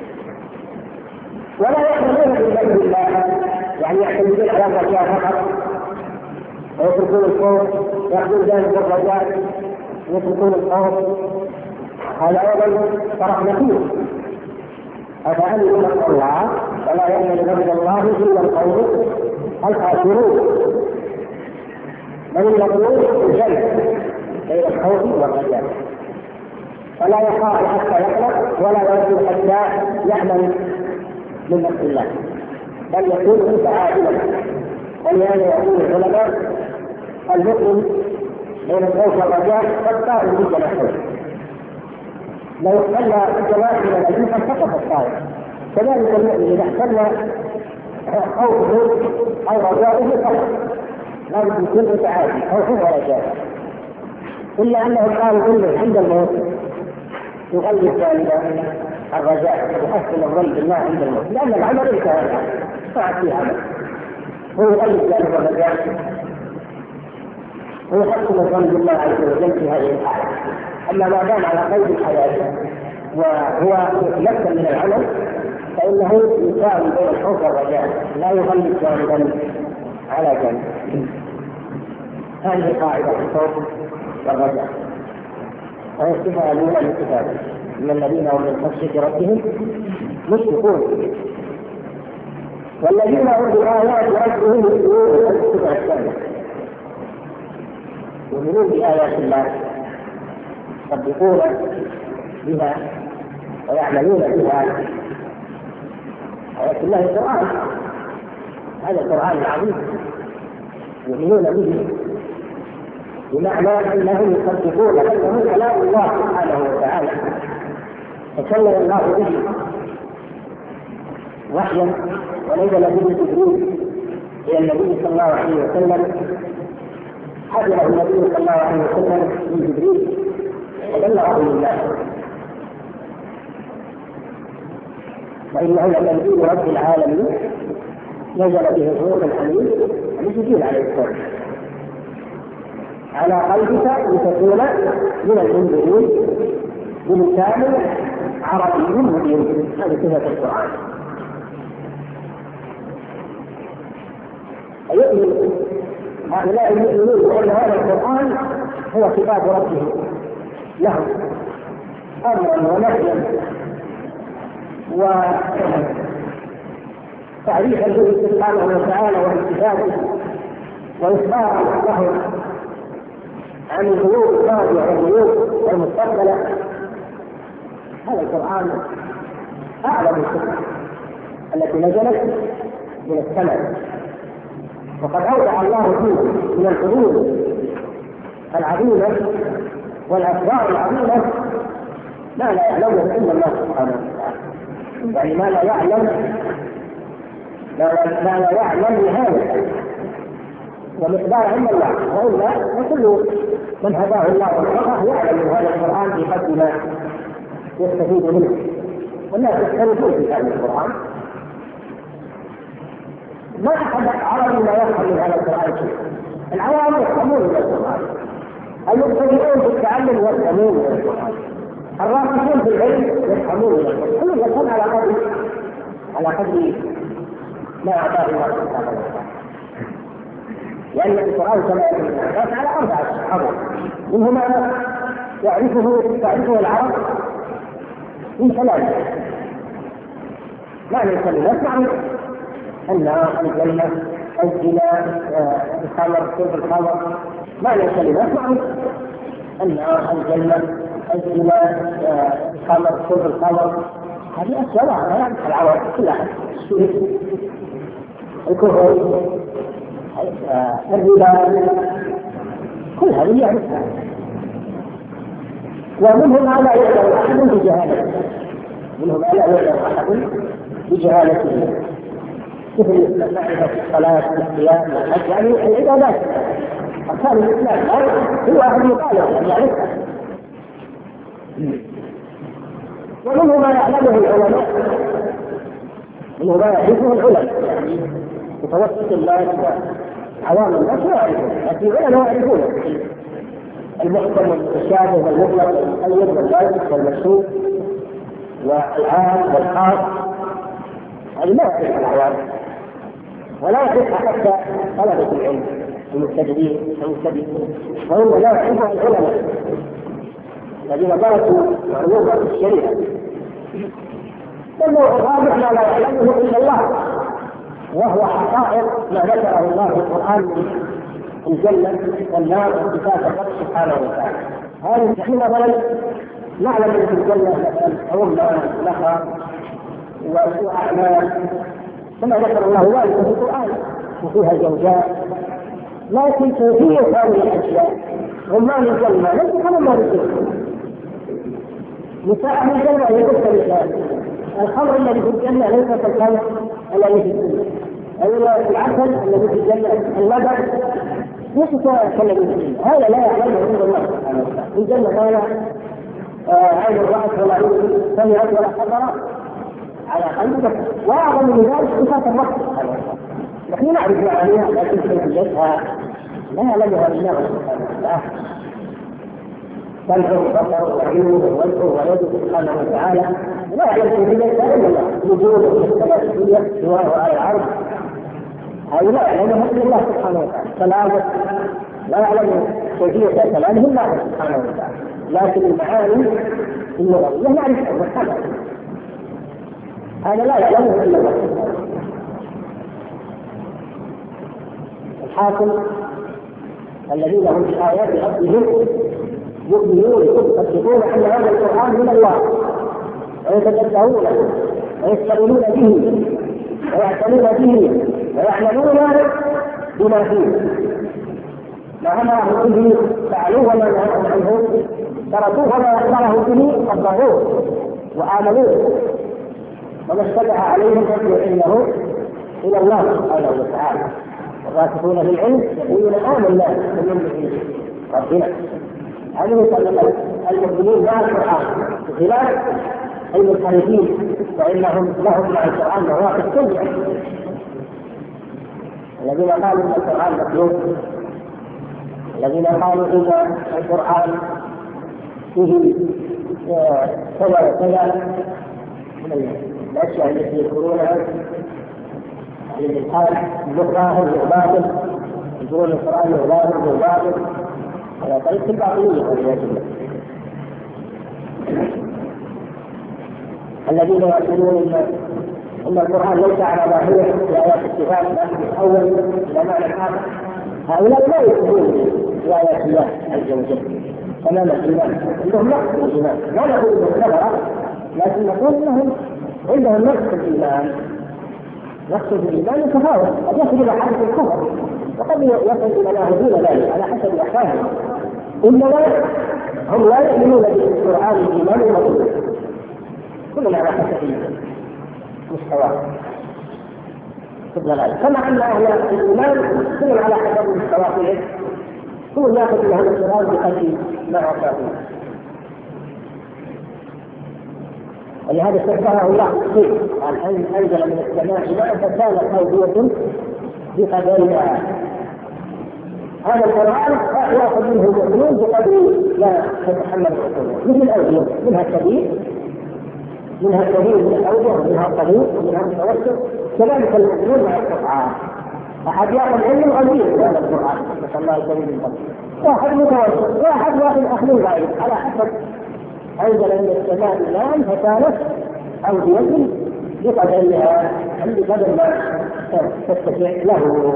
ولا يحملون بذنب الله، يعني يعتمدون على الرجاء فقط ويتركون الخوف، يأخذون ذلك الرجاء ويتركون الخوف. هذا أيضا فرحنا فيه. أفأمنوا مكر الله ولا يأمن مكر الله إلا القوم الخاسرون. بل المطلوب الجمع بين الخوف والرجاء، فلا يخاف حتى يخلق ولا يرجو حتى يأمن من مكر الله، بل يكون متعادلا. ولهذا يقول العلماء المؤمن بين الخوف والرجاء قد طائر جدا الخوف، لو احتل الجماعة من الأجنحة فقط الطائر. كذلك المؤمن إذا احتل خوفه أو رجاؤه فقط، لا بد يكون متعادل خوفه ورجاؤه. إلا أنه قال كله عند الموت يغلب ذلك الرجاء ويحسن الظن بالله عند الموت، لأن العمل انتهى صعد فيه عمل، هو يغلب ذلك الرجاء ويحسن الظن بالله عز وجل في هذه الحالة. أما ما دام على قيد الحياة وهو يتمكن من العمل فإنه يساوي بين الخوف والرجاء، لا يغلب جانبا على جانب. هذه قاعدة الخوف والرجاء، وهي الصفة الأولى للكتاب من الذين هم من خشية ربهم مشفقون، والذين هم بآيات ربهم يؤمنون. الصفة الثانية يؤمنون بآيات الله، يصدقون بها ويعملون بها. آيات الله القرآن، هذا القرآن العظيم يؤمنون به، بمعنى أنهم يصدقون أنه كلام الله سبحانه وتعالى تكلم الله به وحيا ونزل به جبريل إلى النبي صلى الله عليه وسلم، حفظه النبي صلى الله عليه وسلم من جبريل وبلغه لله، فإنه لتنزيل رب العالمين نزل به الروح الأمين جبريل عليه السلام على قلبك لتكون من المنذرين بلسان عربي مبين. هذه صفة القرآن. يؤمن هؤلاء المؤمنون بأن هذا القرآن هو كتاب ربهم لهم أمرا ونهيا وتعريفا به سبحانه وتعالى واتباعه وإخبارا لهم عن الغيوب الماضية والغيوب المستقبلة. هذا القرآن أعظم الكتب التي نزلت من السماء، وقد أودع الله فيه من الحلول العظيمة والأسرار العظيمة ما لا يعلمه إلا الله سبحانه وتعالى، يعني ما لا يعلم نهاية ومقدار عند الله، وإلا وكل من هداه الله ووفقه يعلم من هذا القرآن في قدر ما يستفيد منه، والناس يختلفون في هذا القرآن. ما أحد عربي لا يفهم من هذا القرآن شيء، العوام يفهمون من القرآن، المبتدئون في التعلم يفهمون من القرآن، الراسخون في العلم يفهمون من القرآن، كل يكون على قدر ما أعطاه الله سبحانه وتعالى. لأن القرآن كما يقول على 4 حروف، منهما تعرفه العرب من 3 معنى الكلمات، معنى النار، الجنة، الزنا، الخمر، شرب الخمر، معنى الكلمات معنى النار، الجنة، الزنا، الخمر، شرب الخمر، هذه أشياء واضحة العرب كلها، الكفر، الربا، كل هذه يعرفها. ومنهم ما لا يعلم أحد بجهالته، بجهالته، مثل معرفة الصلاة والصيام والحج، يعني العبادات أركان الإسلام، كل واحد يطالب أن يعرفها. ومنه ما يعلمه العلماء، منه ما يعرفه العلماء، يعني متوسط الناس وعوام الناس لا يعرفون، لكن العلماء يعرفون المحكم والمتشابه والمطلق والمقيد والواجب والمشروط والعام والخاص، هذه لا يعرفها العوام، ولا يعرفها حتى طلبة العلم المبتدئين، وهم لا يعرفها العلماء الذين درسوا علوم الشريعة. والنوع الرابع ما لا يعلمه إلا الله، وهو حقائق ما ذكره الله في القرآن من الجنة والنار وصفات الرب سبحانه وتعالى. هذه نحن مثلا نعلم ان في الجنة عمى لها وأعمال كما ذكر الله ذلك في القرآن، وفيها زوجات، لكن كيفية هذه الأشياء عمان الجنة ليس كما ما ذكر. نساء الجنة يقص النساء، الخمر الذي في الجنة ليس كالخمر الذي في الدنيا، أو العسل الذي في الجنة، اللبن ليس كالذي في الدنيا، هذا لا يعلمه إلا الله سبحانه وتعالى. في الجنة قال عين الرأس ولا عين سمعت ولا حضرت على قلبك، وأعظم من ذلك صفات الرب سبحانه وتعالى. نحن نعرف معانيها لكن كيفيتها لا يعلمها إلا الله سبحانه وتعالى. سمع وبصر وعيون ووجه ويده سبحانه وتعالى لا يعلم كيفيتها إلا الله. وجود السماء الدنيا سواه على العرض هذه لا يعلمها إلا الله سبحانه وتعالى. كلامه لا يعلم كيفية كلامه إلا الله سبحانه وتعالى، لكن المعاني اللغوية نعرفها ونفهمها، هذا لا يعلمه إلا الله. الحاكم الذين هم بآيات ربهم يؤمنون يصدقون أن هذا القرآن من الله، ويتدبرونه ويستغلون به ويعتنون به ويعملون بما فيه، ما أمره به فعلوه وما نهاهم عنه تركوه، وما أخبره به صدقوه وآمنوه، وما اشتبه عليهم يرجع علمه إلى الله سبحانه وتعالى. الراسخون في العلم يقولون آمنا بمن ربنا. هذه المؤمنين مع القرآن بخلاف المنحرفين فإنهم لهم مع القرآن مواقف سيئة، الذين قالوا ان القرآن مخلوق، الذين قالوا ان القرآن فيه كذا وكذا من الاشياء التي يذكرونها الالحاد بالظاهر والباطن، يقولون القرآن ظاهر والباطن على طريقة الباطنية والعياذ بالله. الذين يقولون ان القرآن ليس على ظاهره في آيات الصفات الاول الى معنى اخر، هؤلاء لا يؤمنون بآيات الله عز وجل تمام الايمان، عندهم نقص في الايمان، لا نقول انهم كفرة، لكن نقول انهم عندهم نقص في الايمان. نقص في الايمان يتفاوت، قد يصل الى حد الكفر وقد يصل الى ما دون ذلك على حسب احكامهم. انما هم لا يؤمنون بالقران الايمان المطلوب، كلنا على حسب مستواه. كما ان اهل الايمان كلهم على حسب مستواه في العلم، كل ياخذ من هذا القران بقدر ما اعطاه. ولهذا شبهه الله بالطين، قال انزل من السماء ماء فكانت اوديه بقدرها. هذا القرآن يأخذ منه المؤمنون بقدر لا تتحمل العقول، مثل الأودية، منها الكبير من الأودية، ومنها الطويل، ومنها المتوسط. كذلك المؤمنون مع القرآن، أحد يأخذ علم غزير من هذا القرآن، نسأل الله الكريم من واحد متوسط، واحد يأخذ أخذ بعيد، على حسب. أنزل من السماء ماء فكانت أودية بقدرها، بقدر ما تستطيع له.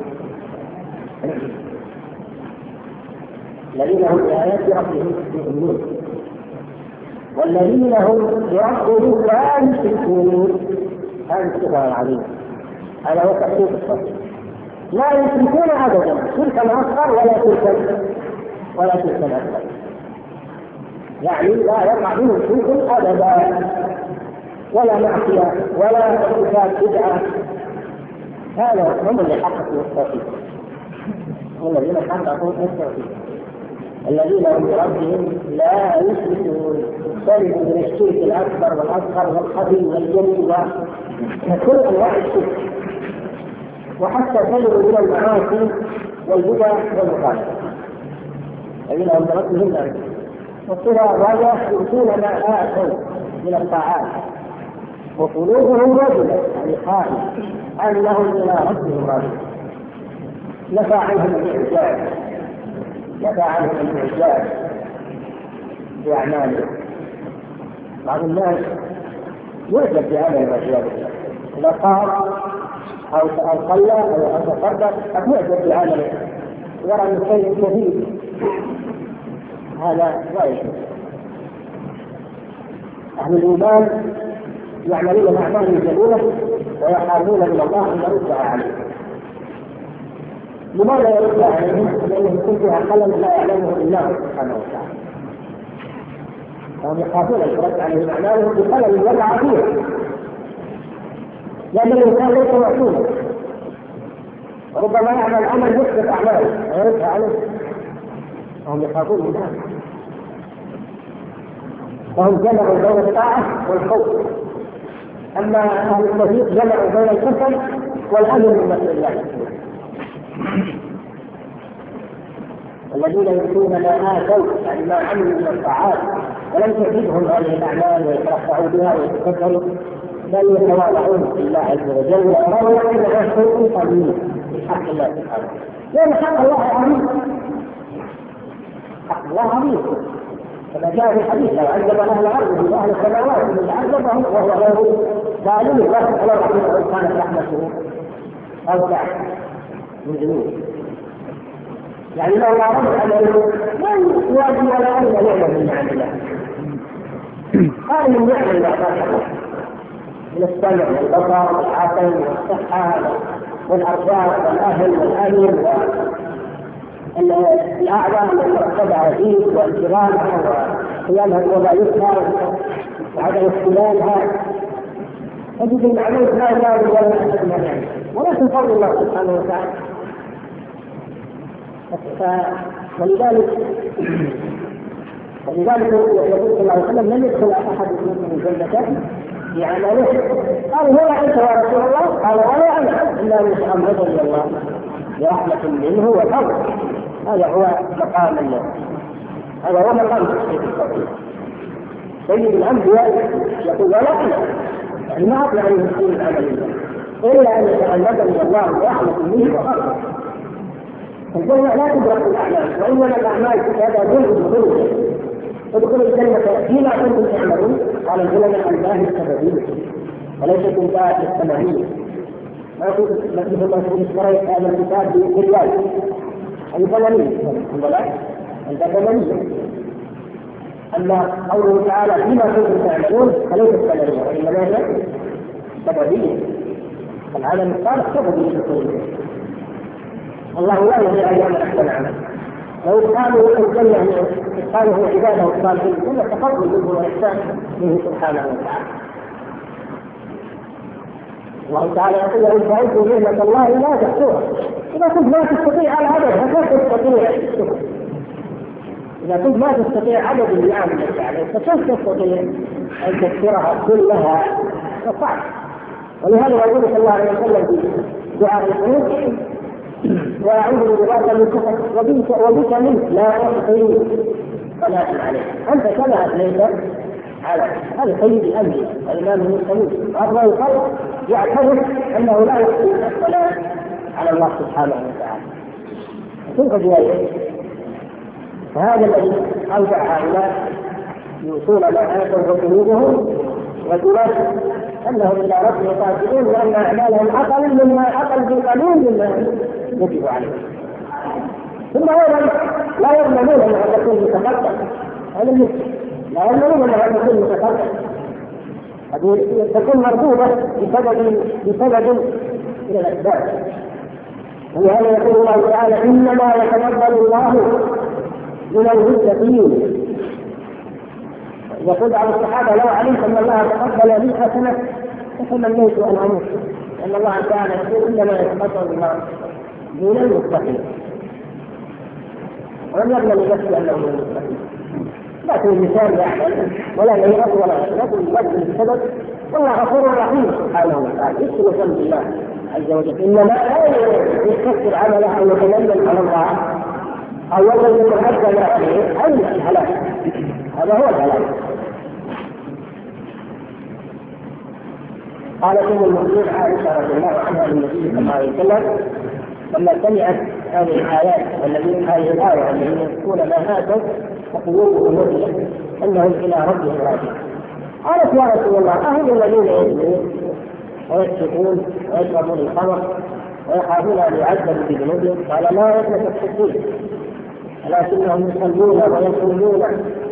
الذين هم بآيات ربهم يؤمنون والذين هم بربهم لا يشركون. هذا الصفة العظيمة، هذا هو تحقيق الصدق. لا يشركون أبدا، شركا أصغر ولا شركا أكبر، يعني لا يقع منهم شرك أبدا، ولا معصية ولا ارتكاب بدعة. هذا هم اللي حققوا التوحيد، والذين حققوا التوحيد الذين هم بربهم لا يشركون. سلموا من الشرك الاكبر والاصغر والخفي والجلي وكل انواع الشرك، وحتى سلموا من المعاصي والبدع والمخالفه. الذين هم بربهم لا يشركون. والصفه الرابعه يؤتون ما اتوا من الطاعات وقلوبهم وجلة، يعني خائف انهم الى ربهم راجعون. نفى عنهم الإعجاب بأعمالهم. بعض الناس يعجب بعمله والعياذ بالله، إذا قام أو صلى أو تصدق قد يعجب بعمله، يرى أن شيء كثير، هذا لا يجوز. أهل الإيمان يعملون أعمالا جميلة ويخافون من الله أن يردها عليهم. لماذا يرد عليهم؟ لأنهم يكون فيها خلل لا يعلمه إلا الله سبحانه وتعالى، فهم يخافون أن يرد عليهم أعمالهم بخلل وقع فيه، لأن الإنسان ليس معصوما، ربما يعمل عمل يحدث أعماله ويردها عليه، فهم يخافون من هذا. فهم جمعوا بين الطاعة والخوف. أما أهل التوحيد جمعوا بين الكفر والأمن من مسؤوليات. الذين يؤتون ما آتوا، يعني ما عملوا من الطاعات ولم تزدهم هذه الأعمال ويترفعوا بها ويتكبروا، بل يتواضعون لله عز وجل ويرون أنها شيء قليل في حق الله سبحانه، لأن حق الله عظيم، حق الله عظيم. كما جاء في الحديث: لو عذب أهل الأرض وأهل السماوات من عذبهم وهو غير ظالم لا تحلو رحمه إن كانت رحمته أوسع من ذنوبه. يعني لو لا رد عليه من يواجه ولا أي نعمة من عند الله. هذه النعمة اللي أعطاها الله من السمع والبصر والعقل والصحة والأرزاق والأهل والأمن والأعلام والمرتبة فيه وانتظامها وقيامها بوظائفها وعدم اختلالها. تجد المعلومات لا يزال ولا أحد ما يعني، ولكن قول الله سبحانه وتعالى. ولذلك يقول صلى الله عليه وسلم: لم يدخل احد من الجنه بعمله. قال: هو انت يا رسول الله؟ قال: ولا انا الا من رضي الله برحمه منه وفضل. هذا هو مقام الله، هذا هو مقام تحقيق التوحيد. سيد الانبياء يقول: ولا انا، يعني ما اطلع من مسؤول العمل الا ان يتغلبني الله برحمه منه وفضل. الجنة لا تدرك الأعمال، وإنما الأعمال هذا جزء ادخل الجنة فيما كنتم تعملون. قال: الجنة الأنباء السببية وليست انتهاء السماوية. ما كنت مثل ما كنت اشتريت هذا الكتاب بالريال، هذه ثمانية، أنت ثمانية. أما قوله تعالى: فيما كنتم تعملون فليست سببية وإنما هي سببية. العالم الصالح سببية. الله لا يضيع أجر من أحسن عمل. لو كانوا الجنة كانوا عباده الصالحين كل تفضل منه وإحسان منه سبحانه وتعالى. الله تعالى يقول إن تعدوا نعمة الله لا تحصوها. إذا كنت ما تستطيع العدد فكيف تستطيع الشكر؟ إذا كنت ما تستطيع عدد النعم التي عليك فكيف تستطيع أن تكثرها كلها؟ فصعب. ولهذا يقول صلى الله عليه وسلم في دعاء القنوت وأعوذ برضاك من سخطك وبك منك لا أحصي ثناء عليك. أنت كما أثنيت على هذا سيد الأنبياء الإمام المرسلين وأفضل الخلق يعترف أنه لا يحصي الثناء على الله سبحانه وتعالى. كيف ذلك؟ فهذا الذي أوجع هؤلاء يوصون ما آتوا قلوبهم وتلاقي أنهم إلى ربهم قادرون لأن أعمالهم أقل بقليل مما يجب عليه. ثم أيضا لا يضمنون أنها تكون متقدمة. هذا المشكل، لا يضمنون أنها تكون متقدمة. هذه تكون مربوطة بسبب من الأسباب. ولهذا يقول الله تعالى إنما يتقبل الله من المتقين. يقول بعض الصحابة لو علمت أن الله تقبل لي حسنة فتمنيت أن أموت، لأن الله تعالى يقول إنما يتقبل الله من المتقين. ولم يضمن لنفسه أنه من المتقين، لكن المثال يعمل ولا يغض ولا يغض السبب. والله غفور رحيم سبحانه وتعالى يسر ذنب الله عز وجل. إنما لا يكفر عمله أو يتمنى على الله أو يظن يتعدى عليه أي الهلاك. هذا هو الهلاك. قالت ام المؤمنين عائشه رضي الله عنها للنبي صلى الله عليه وسلم لما سمعت هذه الايات هذه الايه الذين يذكرون ما اتوا وقلوبهم وجلت انهم الى ربهم راجعون. قالت يا رسول الله اهم الذين يزنون ويسرقون ويشربون الخمر ويخافون ان يعذبوا بذنوبهم؟ قال لا يثبت الصديق ولكنهم يصلون ويصومون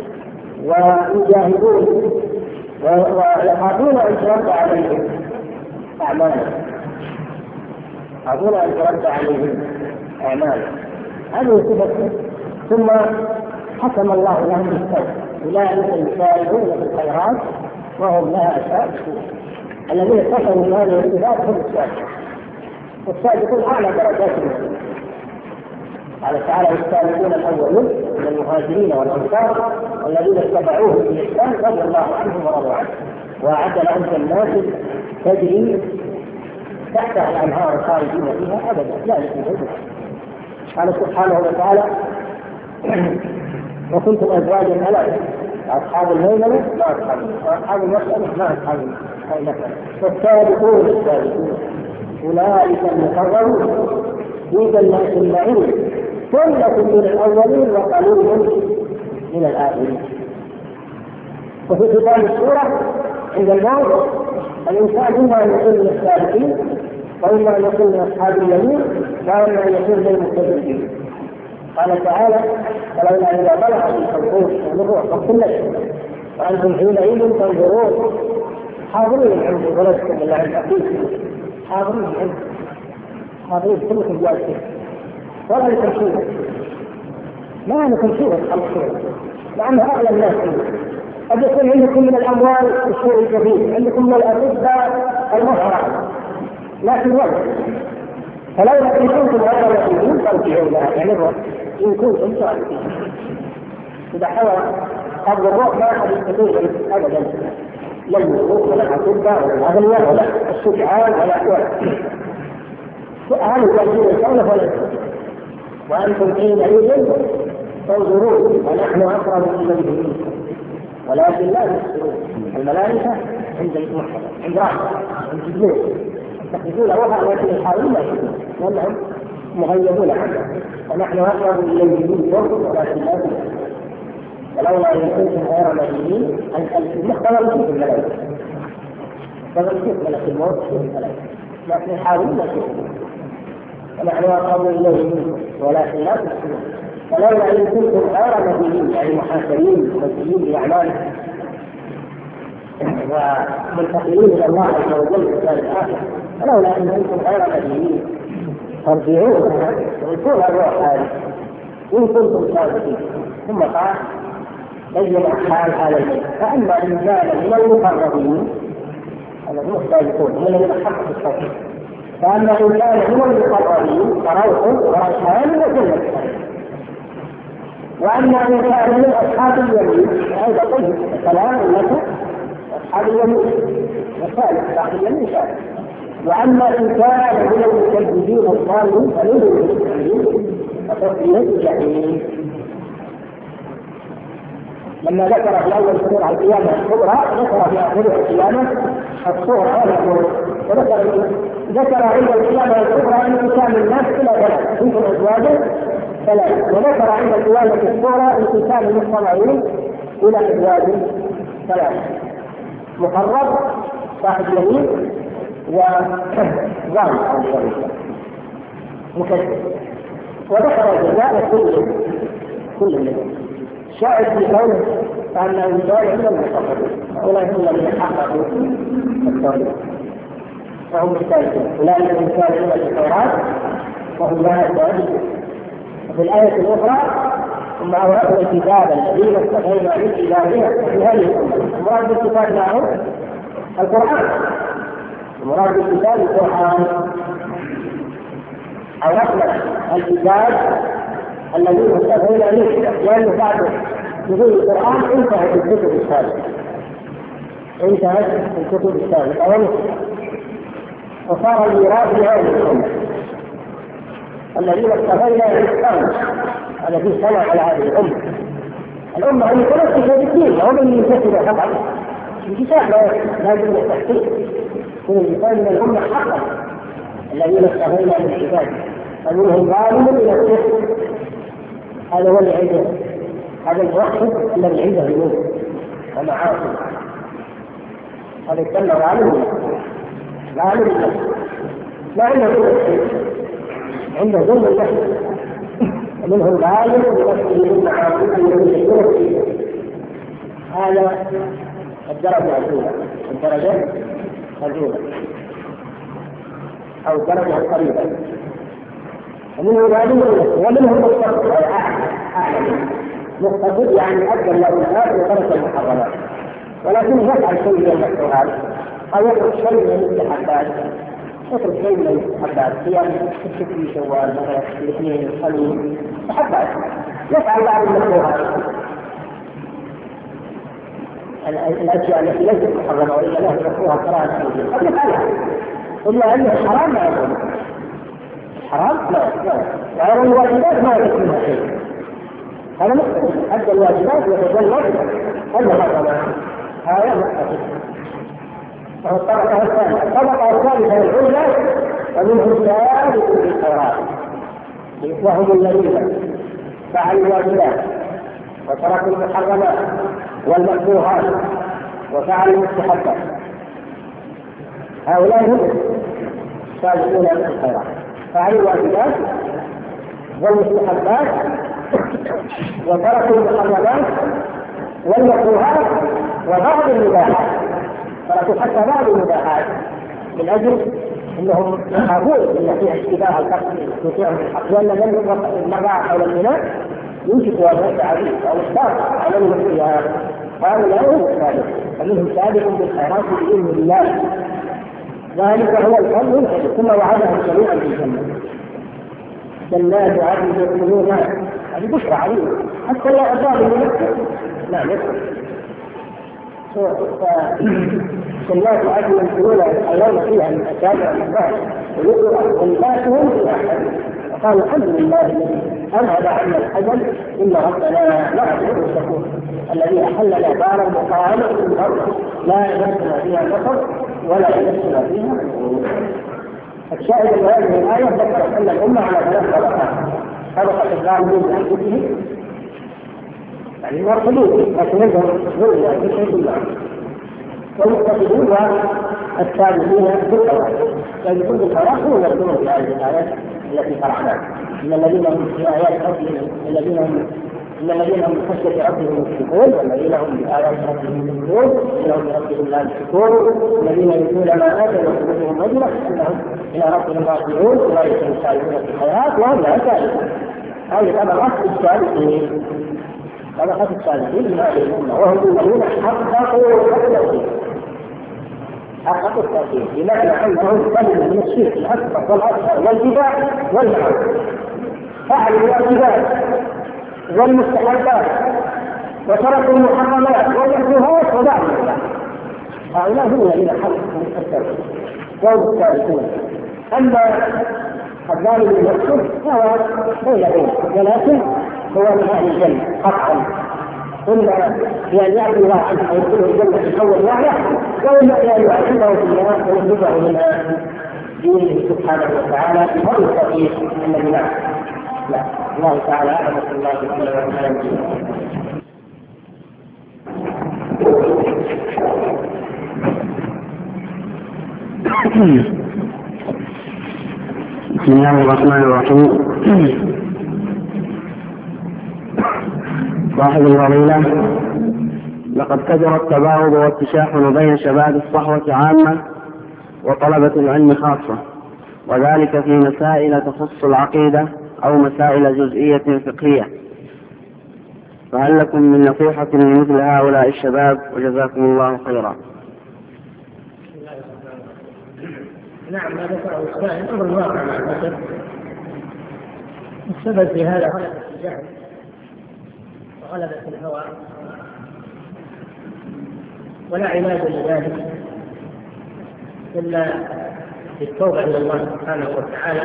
ويجاهدون ويخافون ان ترد عليهم اعمالهم. يخافون ان ترد عليهم اعمالهم. هذه صفه. ثم حكم الله لهم بالتوبه. اولئك يسارعون في الخيرات وهم لها سابقون. الذين اتصلوا بهذه الصفات هم السابقون. والسابقون اعلى درجات المسلمين. قال تعالى السابقون الاولون من المهاجرين والانصار والذين اتبعوه باحسان رضي الله عنهم ورضوا عنه واعد لهم جنات تجري تحتها الانهار خالدين فيها ابدا لا يخزون. قال سبحانه وتعالى وكنتم ازواجا ثلاثه اصحاب الميمنه ما اصحاب المشأمه ما اصحاب المشأمه والسابقون السابقون اولئك المقربون في جنات النعيم ثلة من الأولين وقليل من الآخرين. وفي ختام السورة عند الموت الإنسان إما أن يكون من السابقين وإما أن يكون من أصحاب اليمين وإما أن يكون من المتبعين. قال تعالى فلولا إذا بلغت الحلقوم والروح وكل وأنتم حينئذ تنظرون حاضرين العلم ولستم بالله الحقيقي حاضرين العلم حاضرين كلكم جالسين ولا لكم شيء ما لكم شيء الخلق لأنه أغلى الناس قد يكون عندكم من الأموال الشيء الكثير عندكم من الأطباء المهرة لكن وقت فلولا إن كنتم غير مسلمين ترجعوا لها يعني إن كنتم صادقين. إذا حضر قبل الروح ما أحد يستطيع أبدا لا الملوك ولا الأطباء ولا الأغنياء ولا الشجعان ولا هذا الذين يسألون ولا وأنتم حينئذ تنظرون ونحن أقرب إليه منكم ولكن لا تبصرون. الملائكة عند المحكمة عند رأسه عند جبريل يتخذون روحا ولكن يحاولون لأنهم مغيبون عنه ونحن أقرب إليه منكم ولكن لا تبصرون. ولولا إن كنتم غير مدينين المحكمة يشوف الملائكة فمن يشوف ملك الموت يشوف الملائكة لكن يحاولون يشوفون ونحن أقرب إليه منكم ولكن لا تبصرون. ولولا إن كنتم غير مدينين يعني محاسبين مسؤولين بأعمالكم ومنتقلين إلى الله عز وجل في الدار الآخرة ولولا إن كنتم غير مدينين ترجعونها ويكون الروح هذه إن كنتم صادقين. ثم قال بين حال هذا البيت فأما إن كان من المقربين الذين الصادقون من الذين حققوا التوحيد فأما إن كان من المقربين فروح وريحان وجنة. وأما إن كان من أصحاب اليمين هذا طيب كلام لك أصحاب اليمين وثالث أصحاب اليمين ثالث. وأما إن كان من المكذبين الضالين فمنهم المكذبين وتصليه الجحيم. لما ذكر في أول سورة القيامة الكبرى ذكر في آخر القيامة الصورة ذكر عند القيامة الكبرى أن انقسام الناس إلى ثلاث يمكن أزواجه ثلاث. وذكر عند القيامة الصورة انقسام المجتمعين إلى أزواج ثلاث: مقرب صاحب يمين وظالم مكذب. وذكر الجزاء كل منهم شاهد في قوله فأنه يدار إلى المستقبل أولئك الذين حققوا التوحيد وهم الثالثون أولئك الإنسان إلى التوراة وهم لها الثالثون. وفي الآية الأخرى ثم أورثنا الكتاب الذين استفينا من عبادنا في هذه الأمة. المراد بالكتاب معه القرآن، المراد بالكتاب القرآن. أورثنا الكتاب الذين استفينا منه لأنه بعد نزول القرآن انتهت الكتب السابقة وصار الميراث لهذه الأمة الذين استفينا من القرآن الذي سمع على هذه الأمة أن تمسك بالدين وهم اللي ينتسبوا فقط الكتاب لا يجب التحقيق كل الإنسان من الأمة حقا الذين استفينا من العباد فمنهم ظالم إلى الكفر. هذا هو اللي عنده هذا الوحيد الذي عنده ذنوب ومعاصي. هذا يسمى ظالم النفس لا عنده ذنب عنده ظلم النفس ومنه ظالم بنفسه من معاصيه. هذا الدرجة الأولى أو الدرجة القريبة. ومنه ظالم ومنه مستقبل أعلم مستقبل يعني أدى الله بالله وترك المحرمات ولكن يفعل شيء من المكروهات أو يترك شيء من المستحبات صيام الست في شوال مثلا الاثنين الخميس مستحبات يفعل بعض المكروهات الأشياء التي ليست محرمة وإلا له مكروهة كراهة قد يفعلها إلا أن الحرام لا يكون حرام وغير الواجبات ما يكون منها شيء. هذا مختلف أدى الواجبات وتجنب المحرمات هذا مختلف. وهو الطبقة الثالثة العليا ومنهم سابق بالخيرات وهم الذين فعلوا الواجبات وتركوا المحرمات والمكروهات وفعلوا المستحبات. هؤلاء هم سابقون بالخيرات فعلوا الواجبات والمستحبات وتركوا المحرمات والمكروهات وبعض المباحات تركوا حتى بعض المباحات من أجل أنهم يخافون أن فيها اشتباه الحق يطيعهم الحق لأن لم المرأة حول الميناء يوشك أن يسعى به أو الشاق عليهم فيها. هؤلاء هم السابق ومنهم سابق بالخيرات بإذن الله ذلك هو الفضل الكبير. ثم وعدهم جميعا بالجنة جنات عدن يدخلونها هذه بشرى عليهم حتى لا أصاب المنكر لا نكر جنات عدن يدخلونها يتحلون فيها من أسابع الأحباب ويقرأ ولباسهم في أحد وقالوا الحمد لله الذي أذهب عنا الحزن إن ربنا لا يحب الشكور الذي أحلنا دار المقامة في الأرض لا يمسنا فيها نصر ولا يمسنا فيها الشاهد من هذه الآية ذكر أن الأمة على ثلاث طبقات: طبقة الظالمين بأنفسهم يعني المرسلين لكن عندهم ظلم في شيء الله والمقتصدون والسابقين بالخيرات يعني كل الخيرات هو يرسلون في هذه الآيات التي شرعناها إن الذين هم في آيات ربهم إن الذين هم بخشية ربهم مشركون والذين هم بآيات ربهم يؤمنون إنهم بربهم لا يشركون الذين يؤتون ما آتوا وقلوبهم وجلة أنهم إلى ربهم راجعون أولئك يسارعون في الخيرات وهم لا يسارعون. هذه طبقة السابقين، طبقة السابقين من هذه الأمة، وهم الذين حققوا التأثير بمعنى أنهم سلموا من الشرك الأكبر والأصغر والبدع والمعاصي، فعلوا الواجبات والمستحبات وتركوا المحرمات والمكروهات ودعوا الله. هؤلاء هم الذين حققوا التأثير وهم السابقون. أما الظالم المكتوب فهو غير ولكن هو من أهل الجنة قطعا، إما بأن يعطي الله عنه ويدخله الجنة في الأول وعلى، وإما بأن يعذبه في النار ويخرجه من دينه سبحانه وتعالى بفضل التوفيق الذي لا الله تعالى أعلم. صلى الله عليه وسلم. بسم الله الرحمن الرحيم. صاحب الفضيلة، لقد كثر التباغض والتشاحن بين شباب الصحوة عامة وطلبة العلم خاصة، وذلك في مسائل تخص العقيدة أو مسائل جزئية فقهية، فهل لكم من نصيحة لمثل هؤلاء الشباب؟ وجزاكم الله خيرا. نعم، هذا ذكره السائل أمر واقع مع الأسف. السبب في هذا غلبة الجهل وغلبة الهوى، ولا علاج لذلك إلا بالتوبة إلى الله سبحانه وتعالى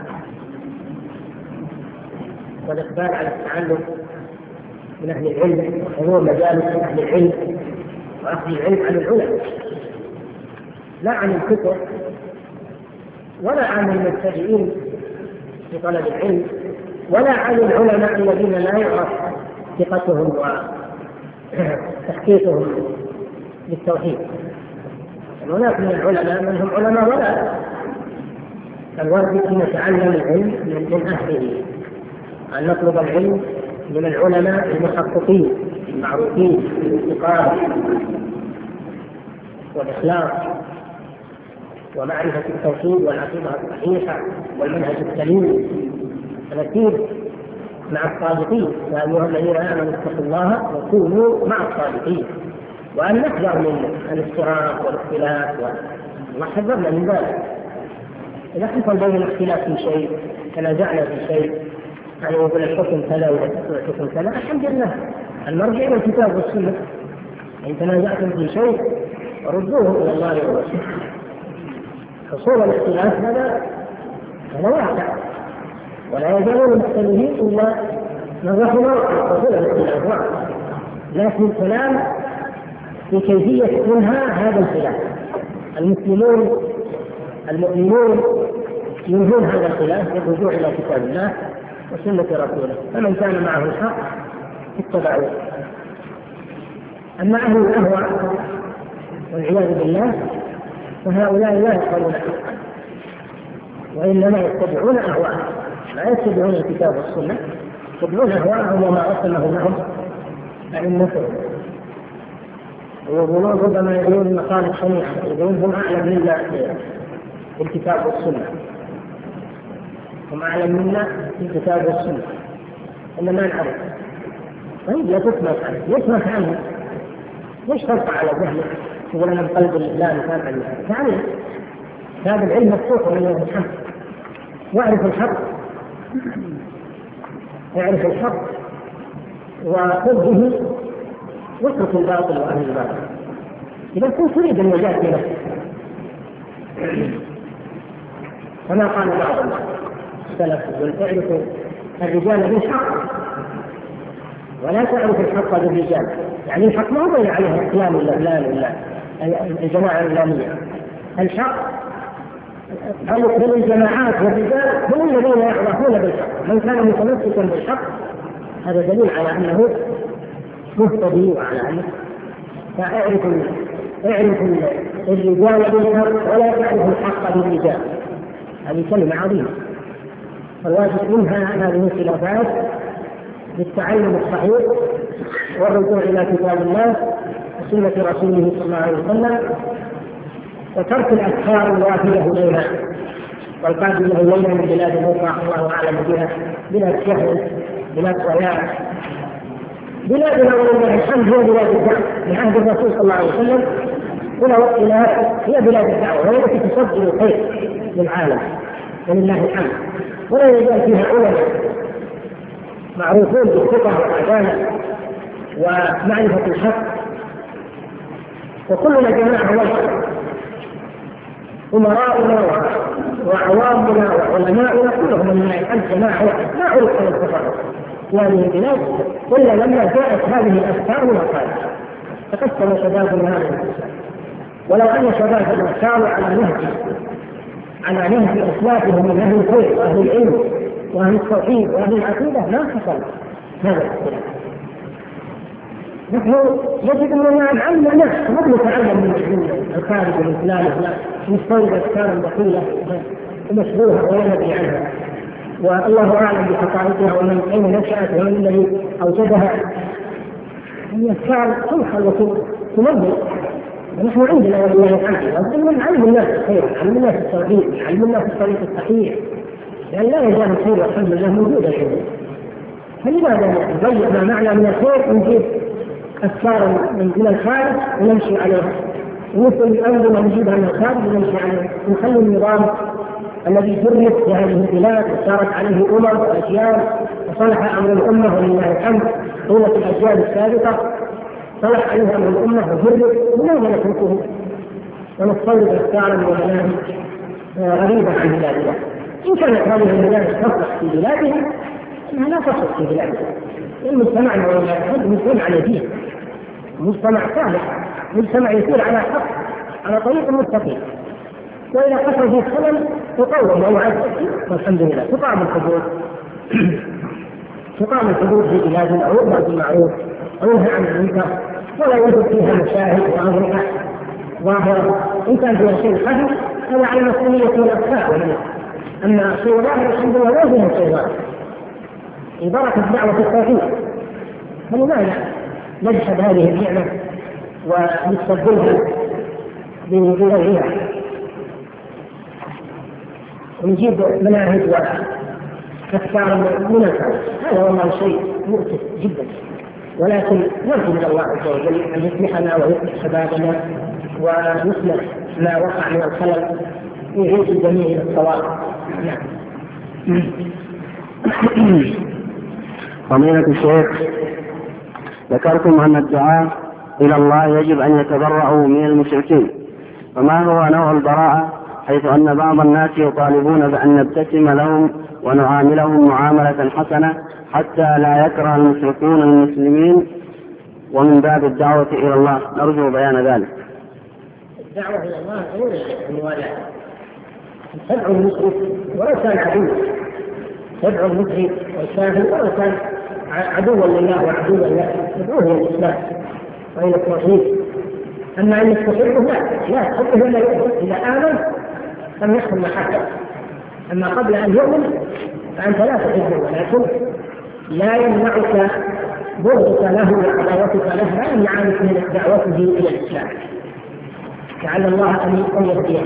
والإقبال على التعلم من أهل العلم وحضور مجالس أهل العلم وأخذ العلم عن العلماء، لا عن الكتب ولا عن المبتدئين في طلب العلم ولا عن العلماء الذين لا يعرف ثقتهم وتحقيقهم للتوحيد. هناك من العلماء من هم علماء ولا الواجب أن نتعلم العلم من أهله، أن نطلب العلم من العلماء المحققين المعروفين بالاستقامة والإخلاص ومعرفة التوحيد والعقيدة الصحيحة والمنهج السليم الأكيد مع الصادقين. يا أيها الذين آمنوا اتقوا الله وكونوا مع الصادقين، وأن نحذر من الافتراق والاختلاف، والله حذرنا من ذلك. إذا حصل بين الاختلاف في شيء، تنازعنا في شيء، يعني يقول الحكم كذا والحكم كذا، الحمد لله المرجع إلى الكتاب والسنة. إن تنازعتم في شيء ردوه إلى الله ورسوله. حصول الاختلاف هذا واقع، ولا يزالون مختلفين إلا من رحم الله. حصول الاختلاف واقع، لكن الكلام في كيفية منها هذا الخلاف. المؤمنون ينهون هذا الخلاف بالرجوع إلى كتاب الله وسنة رسوله، فمن كان معه الحق اتبعوه. أما أهل الأهواء والعياذ بالله فهؤلاء لا يقبلون حقا، وإنما يتبعون أهواءهم، لا يتبعون الكتاب والسنة، يتبعون أهواءهم وما رسمه لهم أئمتهم. ويقولون ربما يقولون مقالة صنيعة، يقولون هم أعلم منا بالكتاب والسنة، هم أعلم منا بالكتاب والسنة، إنما نعرف. طيب لا تسمح عنه، يسمح عنه، ليش ترفع على جهلك تقول أنا بقلب الله متابع له؟ تعلم، هذا العلم مفتوح من الحق، واعرف الحق، اعرف الحق وخذ به واترك الباطل وأهل الباطل. إذا كنت تريد النجاة بنفسك، كما قال بعض السلف تعرف الرجال بالحق ولا تعرف الحق بالرجال. يعني الحق ما هو عليه الإسلام ولا الجماعة الإسلامية. الحق بل الجماعات والرجال هم الذين يعرفون بالحق. من كان متمسكا بالحق هذا دليل على أنه مهتدي وعلى أنه فاعرف الرجال بالحق ولا تعرف الحق بالرجال. هذه كلمة عظيمة. فالواجب منها هذه الخلافات بالتعلم الصحيح والرجوع إلى كتاب الله وسنة رسوله صلى الله عليه وسلم، وترك الأفكار الوافية إليها والقادم له ليلة من بلاد أخرى الله أعلم بها، بلاد شهر، بلاد ضياع. بلادنا ولله الحمد هي بلاد الدعوة من عهد الرسول صلى الله عليه وسلم إلى وقتنا هذا، هي بلاد الدعوة وهي التي تصدر الخير للعالم ولله الحمد. ولا يزال فيها علماء معروفون بالثقة والعدالة ومعرفة الحق، وكلنا جماعة واحدة، أمراؤنا وعوامنا وعلماؤنا كلهم من الحمد جماعة واحدة، لا عرف على التفرق في هذه البلاد إلا لما جاءت هذه الأفكار والمصالح تقسم شبابنا هذا الإسلام. ولو أن شبابنا ساروا على نهج أسلافهم من أهل الخير وأهل العلم وأهل التوحيد وأهل العقيدة ما حصل هذا الاختلاف. نحن يجب أننا نعلم الناس، ما نتعلم من الخارج الإسلامي، نستورد أفكارا دخيلة ومشبوهة ولا ندري عنها، والله أعلم بحقائقها ومن أين نشأت ومن الذي أوجدها. هي أفكار تنحل وتنبه. ونحن عندنا ولله الحمد لازم نعلم الناس الخير، نعلم الناس التوحيد، نعلم الناس الطريق الصحيح، لأن لا يزال الخير والحمد لله موجودا عندنا. فلماذا نضيع ما معنى من الخير ونجيب أفكار من الخارج ونمشي عليها، ومثل الأنظمة نجيبها من الخارج ونمشي عليها، ونخلي النظام الذي جرب في هذه البلاد وسارت عليه أمم وأجيال وصلح أمر الأمة ولله الحمد طولة الأجيال السابقة، صلح عليها أمر الأمة وجرب، لماذا نتركه ونستورد أفكارا ومناهج غريبة عن بلادنا؟ إن كانت هذه المناهج تصلح في بلادها إنها لا تصلح في بلادنا. المجتمع ولله الحمد مجتمع نزيه، مجتمع صالح، مجتمع يسير على حق على طريق مستقيم، وإذا حصل فيه خلل تقوم ويعزز والحمد لله. تقام الحدود في بلادنا أو يؤمر بالمعروف أو ينهى عن المنكر، ولا يوجد فيها مشاهد وأمرقة ظاهرة. إن كان فيها شيء خفي هذا على مسؤولية الأطفال، أما شيء ظاهر الحمد لله لا فيها شيء ظاهر. بركة دعوة التوحيد، فلماذا نجحد هذه النعمة ونستبدلها بغيرها ونجيب مناهج وأفكار من الخارج؟ هذا والله شيء مؤسف جدا، ولكن نرجو من الله عز وجل أن يصلحنا ويصلح شبابنا ويصلح ما وقع من الخلل ويعيد الجميع إلى الصواب. فضيلة الشيخ، ذكرتم أن الدعاء إلى الله يجب أن يتبرأوا من المشركين، فما هو نوع البراءة، حيث أن بعض الناس يطالبون بأن نبتسم لهم ونعاملهم معاملة حسنة حتى لا يكره المشركون المسلمين، ومن باب الدعوة إلى الله؟ نرجو بيان ذلك. الدعوة إلى الله غير الموالاة. تدعو المشرك ولو كان عدوا، تدعو المشرك والكافر ولو كان عدوا لله وعدوا له، تدعوه الى الاسلام والى التوحيد. اما انك تحبه لا تحبه الا اذا امن لم يحصل محبه، اما قبل ان يؤمن فانت لا تحبه، ولكن لا يمنعك بغضك له وعداوتك له لا يمنعك من دعوته الى الاسلام، لعل الله ان يهديه.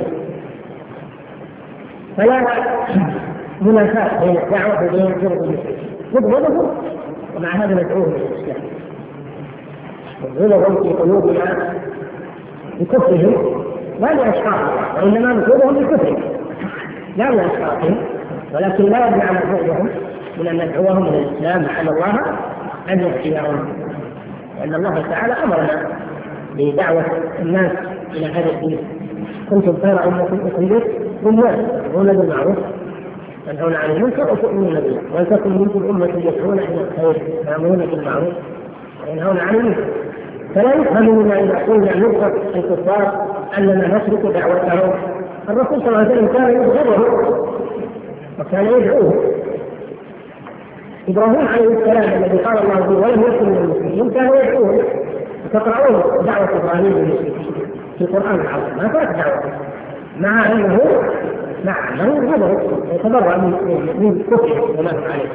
فلا منافاة بين الدعوة وبين الجرد المسلمين، نبغضهم ومع هذا ندعوهم الى الاسلام، نبغضهم في قلوبنا بكفرهم لا لاشخاصهم، وانما نبغضهم بكفرهم لا لاشخاصهم، ولكن لا يمنع نبغضهم من ان ندعوهم الى الاسلام لعل الله ان يهديهم، لان الله تعالى امرنا بدعوة الناس الى هذا الدين. كنتم خير امة اخرجت للناس تأمرون بالمعروف تنهون عن المنكر وتؤمنون بالله، ولتكن منكم أمة يدعون إلى الخير ويأمرون بالمعروف وينهون عن المنكر. فلا يفهم مما إذا قلنا نبغض الكفار أننا نترك دعوتهم. الرسول صلى الله عليه وسلم كان يبغضهم وكان يدعوه. إبراهيم عليه السلام الذي قال الله به ولم يكن من المسلمين كان يدعوه، وتقرؤون دعوة إبراهيم للمسلمين في القرآن العظيم، ما ترك دعوته مع أنه يبغض يتبرأ من كفره وما هو عليه.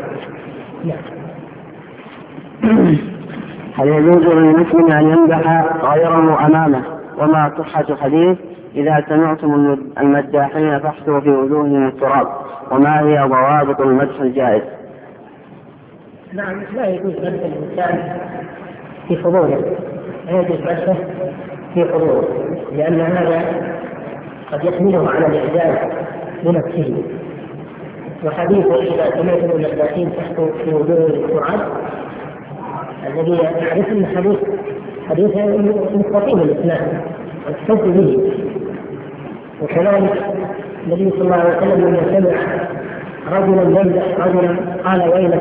هل يجوز للمسلم أن يمدح غيره أمامه؟ وما صحة حديث إذا سمعتم المداحين فاحثوا في وجوههم التراب، وما هي ضوابط المدح الجائز؟ نعم، لا يجوز مدح الإنسان في حضوره، لا يجوز مدحه في حضوره، لأن هذا قد يحمله على الإعجاب بنفسه. وحديث إذا سمعتم المداحين فاحثوا في وجوههم التراب الذي يعرف أن حديث مستقيم الإسلام واحتج به. وكذلك النبي صلى الله عليه وسلم لما سمع رجلا يمدح رجلا قال ويلك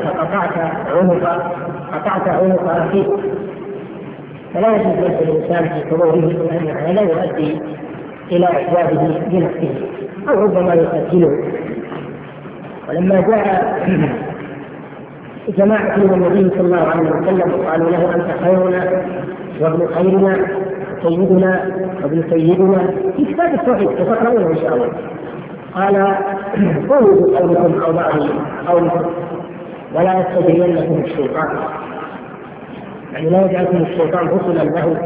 قطعت عنق أخيك، فلا يجوز مدح الإنسان في حضوره، لأن هذا يؤدي إلى إعجابه بنفسه أو ربما يقتله. ولما جاء جماعة من النبي صلى الله عليه وسلم وقالوا له أنت خيرنا وابن خيرنا سيدنا وابن سيدنا في كتاب التوحيد تقرؤونه إن شاء الله، قال قولوا بقولكم أو بعض قولكم ولا يستجرينكم الشيطان، يعني لا يجعلكم الشيطان رسلا له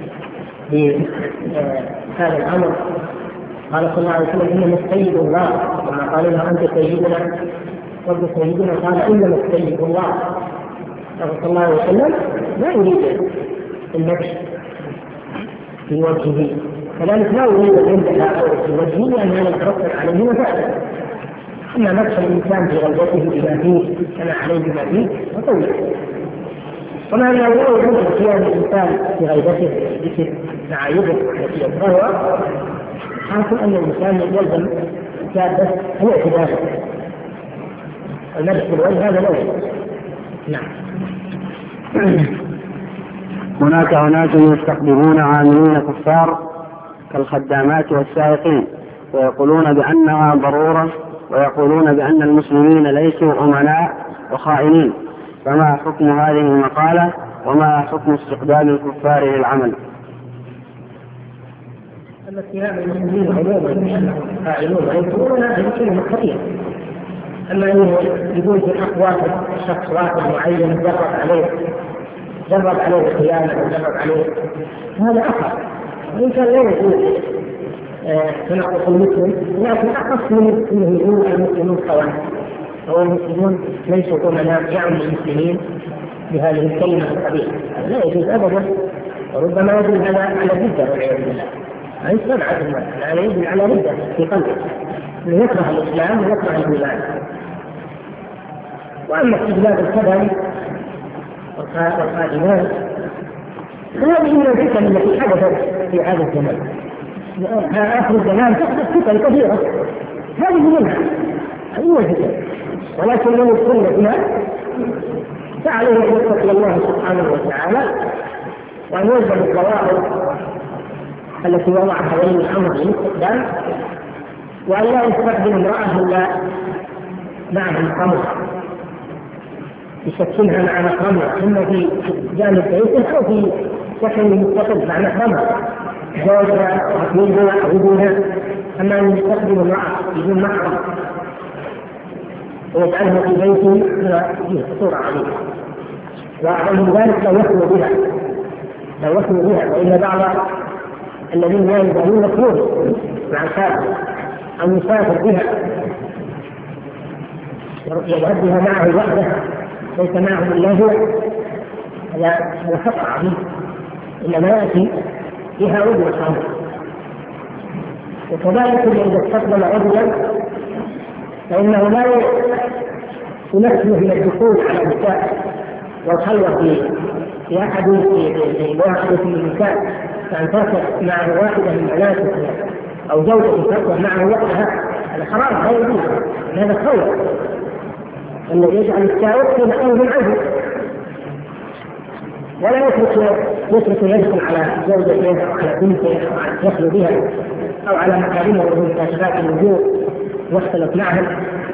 بهذا الأمر. قال صلى الله عليه وسلم إنما السيد الله، وما قال له أنت سيدنا وابن سيدنا قال إنما السيد الله. صلى الله عليه وسلم لا يريد المدح في وجهه، كذلك لا يريد أن يمدح في وجهه لأن هذا يترتب عليه مفاسد. أما مدح الإنسان في غيبته بما فيه كما عليه بما فيه فطول. وما لا يريد اختيار الإنسان في غيبته ذكر معايبه التي يكرهها، حاصل أن الإنسان يلزم جادة الاعتدال. المدح بالوجه هذا لا يجوز. نعم. هناك أناس يستقبلون عاملين كفار كالخدامات والسائقين ويقولون بأنها ضرورة، ويقولون بأن المسلمين ليسوا أمناء وخائنين، فما حكم هذه المقالة وما حكم استقبال الكفار للعمل؟ أما اتهام المسلمين عموما بأنهم خائنون وينكرون هذه كلمة خطيرة. أما أنه يقول في حق واحد شخص واحد معين جرب عليه الخيانة وجرب عليه، هذا أخر. الإنسان لا يقول تنقص المسلم، لكن أخص من أنه يقول المسلمون خوان أو المسلمون ليسوا أمناء، يعني المسلمين بهذه الكلمة القبيحة لا يجوز أبدا. وربما يدل على ردة والعياذ بالله، أي سمعة المسلم يدل على ردة في قلبه أنه يكره الإسلام ويكره الإيمان. وأما استجلاب الخدم والخادمات فهذه من الفتن التي حدثت في هذا الزمان. آخر الزمان تحدث فتن كثيرة، هذه منها هي الفتن، ولكن من يدخل بها فعليه أن يتقي الله سبحانه وتعالى وأن يلزم الضوابط التي وضعها ولي الأمر للاستخدام، وأن لا يستخدم امرأة إلا معها الخمر يسكنها مع محرمها، إما في جانب بيته أو في سكن مستقل مع محرمها زوجها وحفيدها أو ابنها. أما أن يستخدم امرأة بدون محرم ويجعلها في بيته فيه خطورة عليها، وأعظم ذلك لو يخلو بها، وإن بعض الذين لا يزالون يخلون مع الكافر أو يسافر بها يذهب بها معه وحده ليس معه إلا هو، هذا خطأ عظيم. إنما يأتي بها رجل الخمر. وكذلك إذا استقبل رجلا فإنه لا ينفذ من الدخول على النساء والخلوة في أحد من النساء، فأن تركب معه واحدة من بناته أو زوجة تركب معه وحدها، هذا حرام لا يجوز، هذا خلوة أنه يجعل السائق في مكانه عنه، ولا يترك يدخل على زوجته أو على بنته أو على يخلو بها أو على مكارمه وهو كاشفات الوجوه واختلط معهم،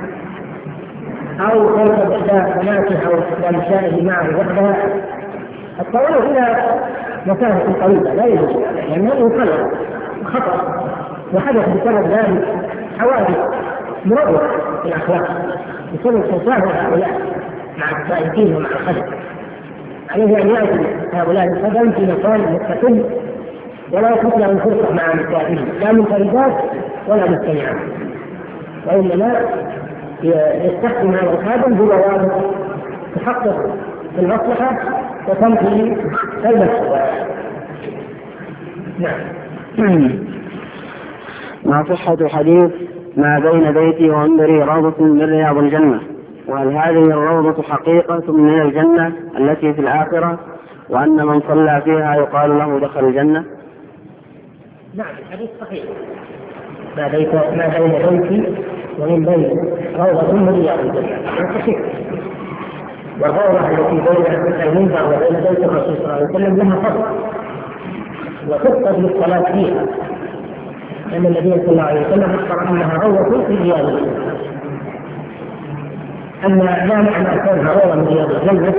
أو تركب إحدى بناته أو إحدى نسائه معه وحدها الطوال إلى مسافة طويلة لا يجوز، لأنه خلق خطأ وحدث بسبب ذلك حوادث مروعة في الأخلاق بسبب تساهل هؤلاء مع السائقين ومع الخدم. عليه أن يأتي هؤلاء الخدم في مكان مستقل ولا يترك لهم فرصة مع نسائهم لا منفردات ولا مجتمعات، وإنما يستخدم هذا الخادم بضوابط تحقق المصلحة وتنفي المفسدة. نعم. ما صحة حديث ما بين بيتي ومنبري روضة من رياض الجنة، وهل هذه الروضة حقيقة من الجنة التي في الآخرة، وأن من صلى فيها يقال له دخل الجنة؟ نعم الحديث صحيح. ما بين بيتي ومنبري روضة من رياض الجنة صحيح. والروضة التي بين المنبر وبين بيت الرسول صلى الله عليه وسلم لها فضل وتفقد للصلاة فيها، لأن النبي صلى الله عليه وسلم أخبر أنها روضة في رياض الجنة. أما لا معنى كونها روضة من رياض الجنة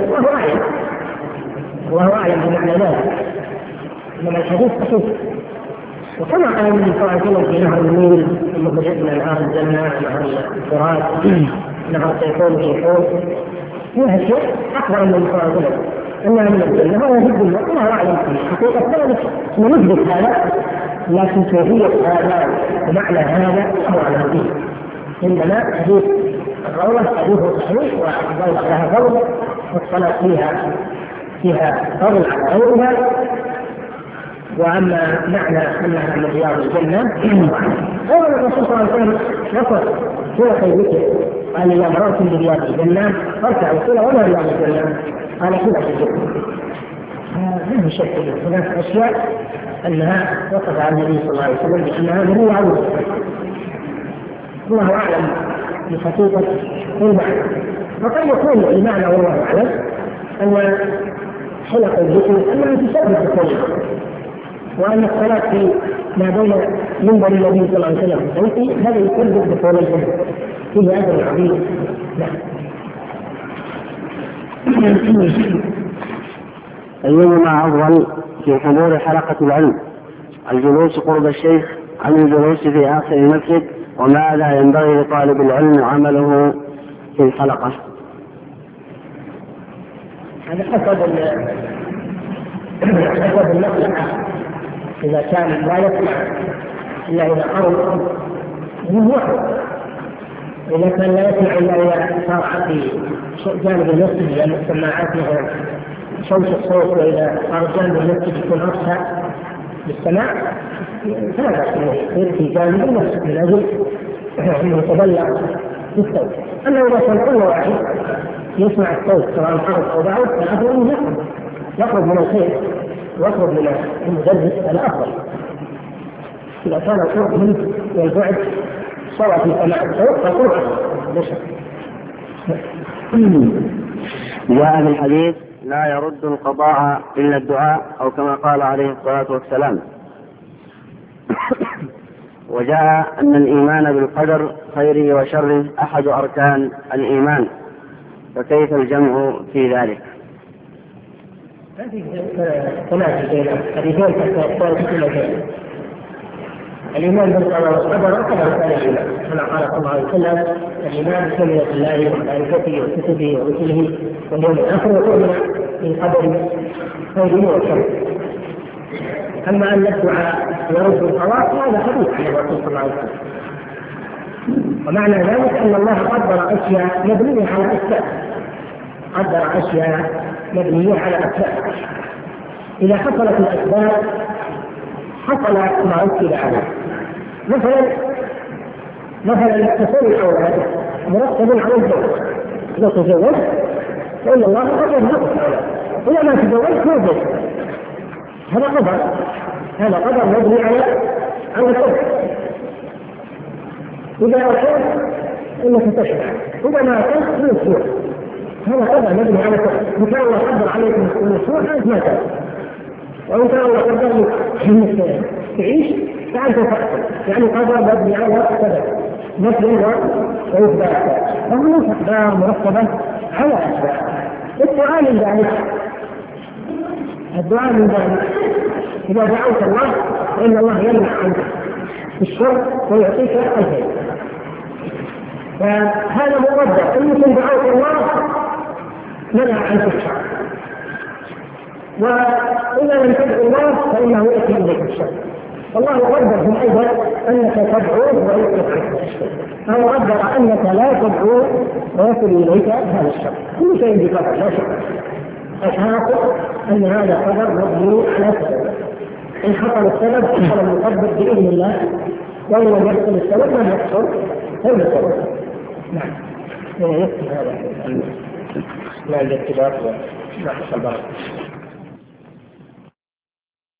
وهو أعلم بمعنى ذلك، إنما الحديث صحيح. وكما قال النبي صلى الله عليه وسلم في نهر النيل المخرج من أنهار الجنة، نهر الفرات، نهر سيكون في حوض، فيها شيء أخبر النبي صلى الله عليه وسلم أنها من الجنة وهو يحب الله والله أعلم فيه. حقيقة ذلك نثبت هذا، لكن كيفية هذا ومعنى هذا هو على فيه. إنما حديث الروضة حديث صحيح والروضة لها فضل والصلاة فيها فضل على غيرها. وأما معنى أنها من رياض الجنة هو الرسول صلى الله عليه وسلم وصف سورة الذكر قال إذا مررتم برياض الجنة فارفعوا الصلاة ولا رياض الجنة قال سورة الذكر. ما في شك هناك أشياء أنها وصف عن النبي صلى الله عليه وسلم بأنها من رياض الجنة. الله أعلم بحقيقة المعنى، وقد يكون المعنى والله أعلم أن حلق الذكر أنها تسبب الدخول، وأن الصلاة في ما بين منبر النبي صلى الله عليه وسلم وبيته هذا يسبب دخول الجنة فيه أجر عظيم. أيهما أفضل في حضور حلقة العلم، الجلوس قرب الشيخ أم الجلوس في آخر المسجد، وماذا ينبغي لطالب العلم عمله في الحلقة؟ هذا حسب المصلحة. إذا كان لا يسمع إلا إذا قرب منه واحد، إذا كان لا يسمع إلا إذا صار في جانب المسجد لأن السماعات مثلا شوش الصوت، وإذا صار جانب المسجد يكون أصحى للسماع فلا بأس يصير في جانب المسجد من أجل أنه يتبلغ بالصوت. أما إذا كان كل واحد يسمع الصوت سواء قرب أو بعد فالأفضل أنه يخرج من الخير ويخرج من المدرس الأفضل. إذا كان القرب منه والبعد سواء في سماع الصوت فالقرب أفضل. جاء في الحديث لا يرد القضاء إلا الدعاء، أو كما قال عليه الصلاة والسلام. وجاء أن الإيمان بالقدر خيره وشره أحد أركان الإيمان، فكيف الجمع في ذلك؟ الإيمان بالقضاء والقدر أكثر من الإيمان، كما قال صلى الله عليه وسلم الإيمان بكلمة الله وملائكته وكتبه ورسله واليوم الآخر وتؤمن بالقدر خيره وشره. أما أن الدعاء يرد القضاء هذا حديث عن الرسول صلى الله عليه وسلم، ومعنى ذلك أن الله قدر أشياء مبنية على أسباب، قدر أشياء مبنية على أسباب، إذا حصلت الأسباب حصل ما أكد عليه. مثلا تكون الأولاد مرتب على الزوج، إذا تزوج فإن الله قدر له، إذا ما تزوج موجود، هذا قدر مبني على الكفر. إذا أكلت إنك تشرع، إذا ما أكلت يسوع، هذا قدر مبني على الكفر. إن كان الله قدر عليكم اليسوع فأنت ما تأكل، وإن كان الله قدر لك أنك تعيش فأنت تأكل، يعني قدر مبني على سبب مثل وإثبات، وهو أسباب مرتبة على أسباب. الدعاء من ذلك إذا دعوت الله فإن الله يمنع عنك الشر ويعطيك الخير، فهذا مقدر. إنكم دعوت الله منع عنك الشر، وإذا لم تدعو الله فإنه يأتي إليك الشر. والله قدر أيضا أنك تدعوه ويأتيك الشر، أو قدر أنك لا تدعوه ويصل إليك هذا الشر. كل شيء بقدر لا شك. الحاصل أن هذا قدر مبني على سبب، إن حصل السبب حصل المقدر بإذن الله، وإن لم يحصل السبب لم يحصل غير السبب. نعم. يكفي هذا. لا الاتفاق. نعم.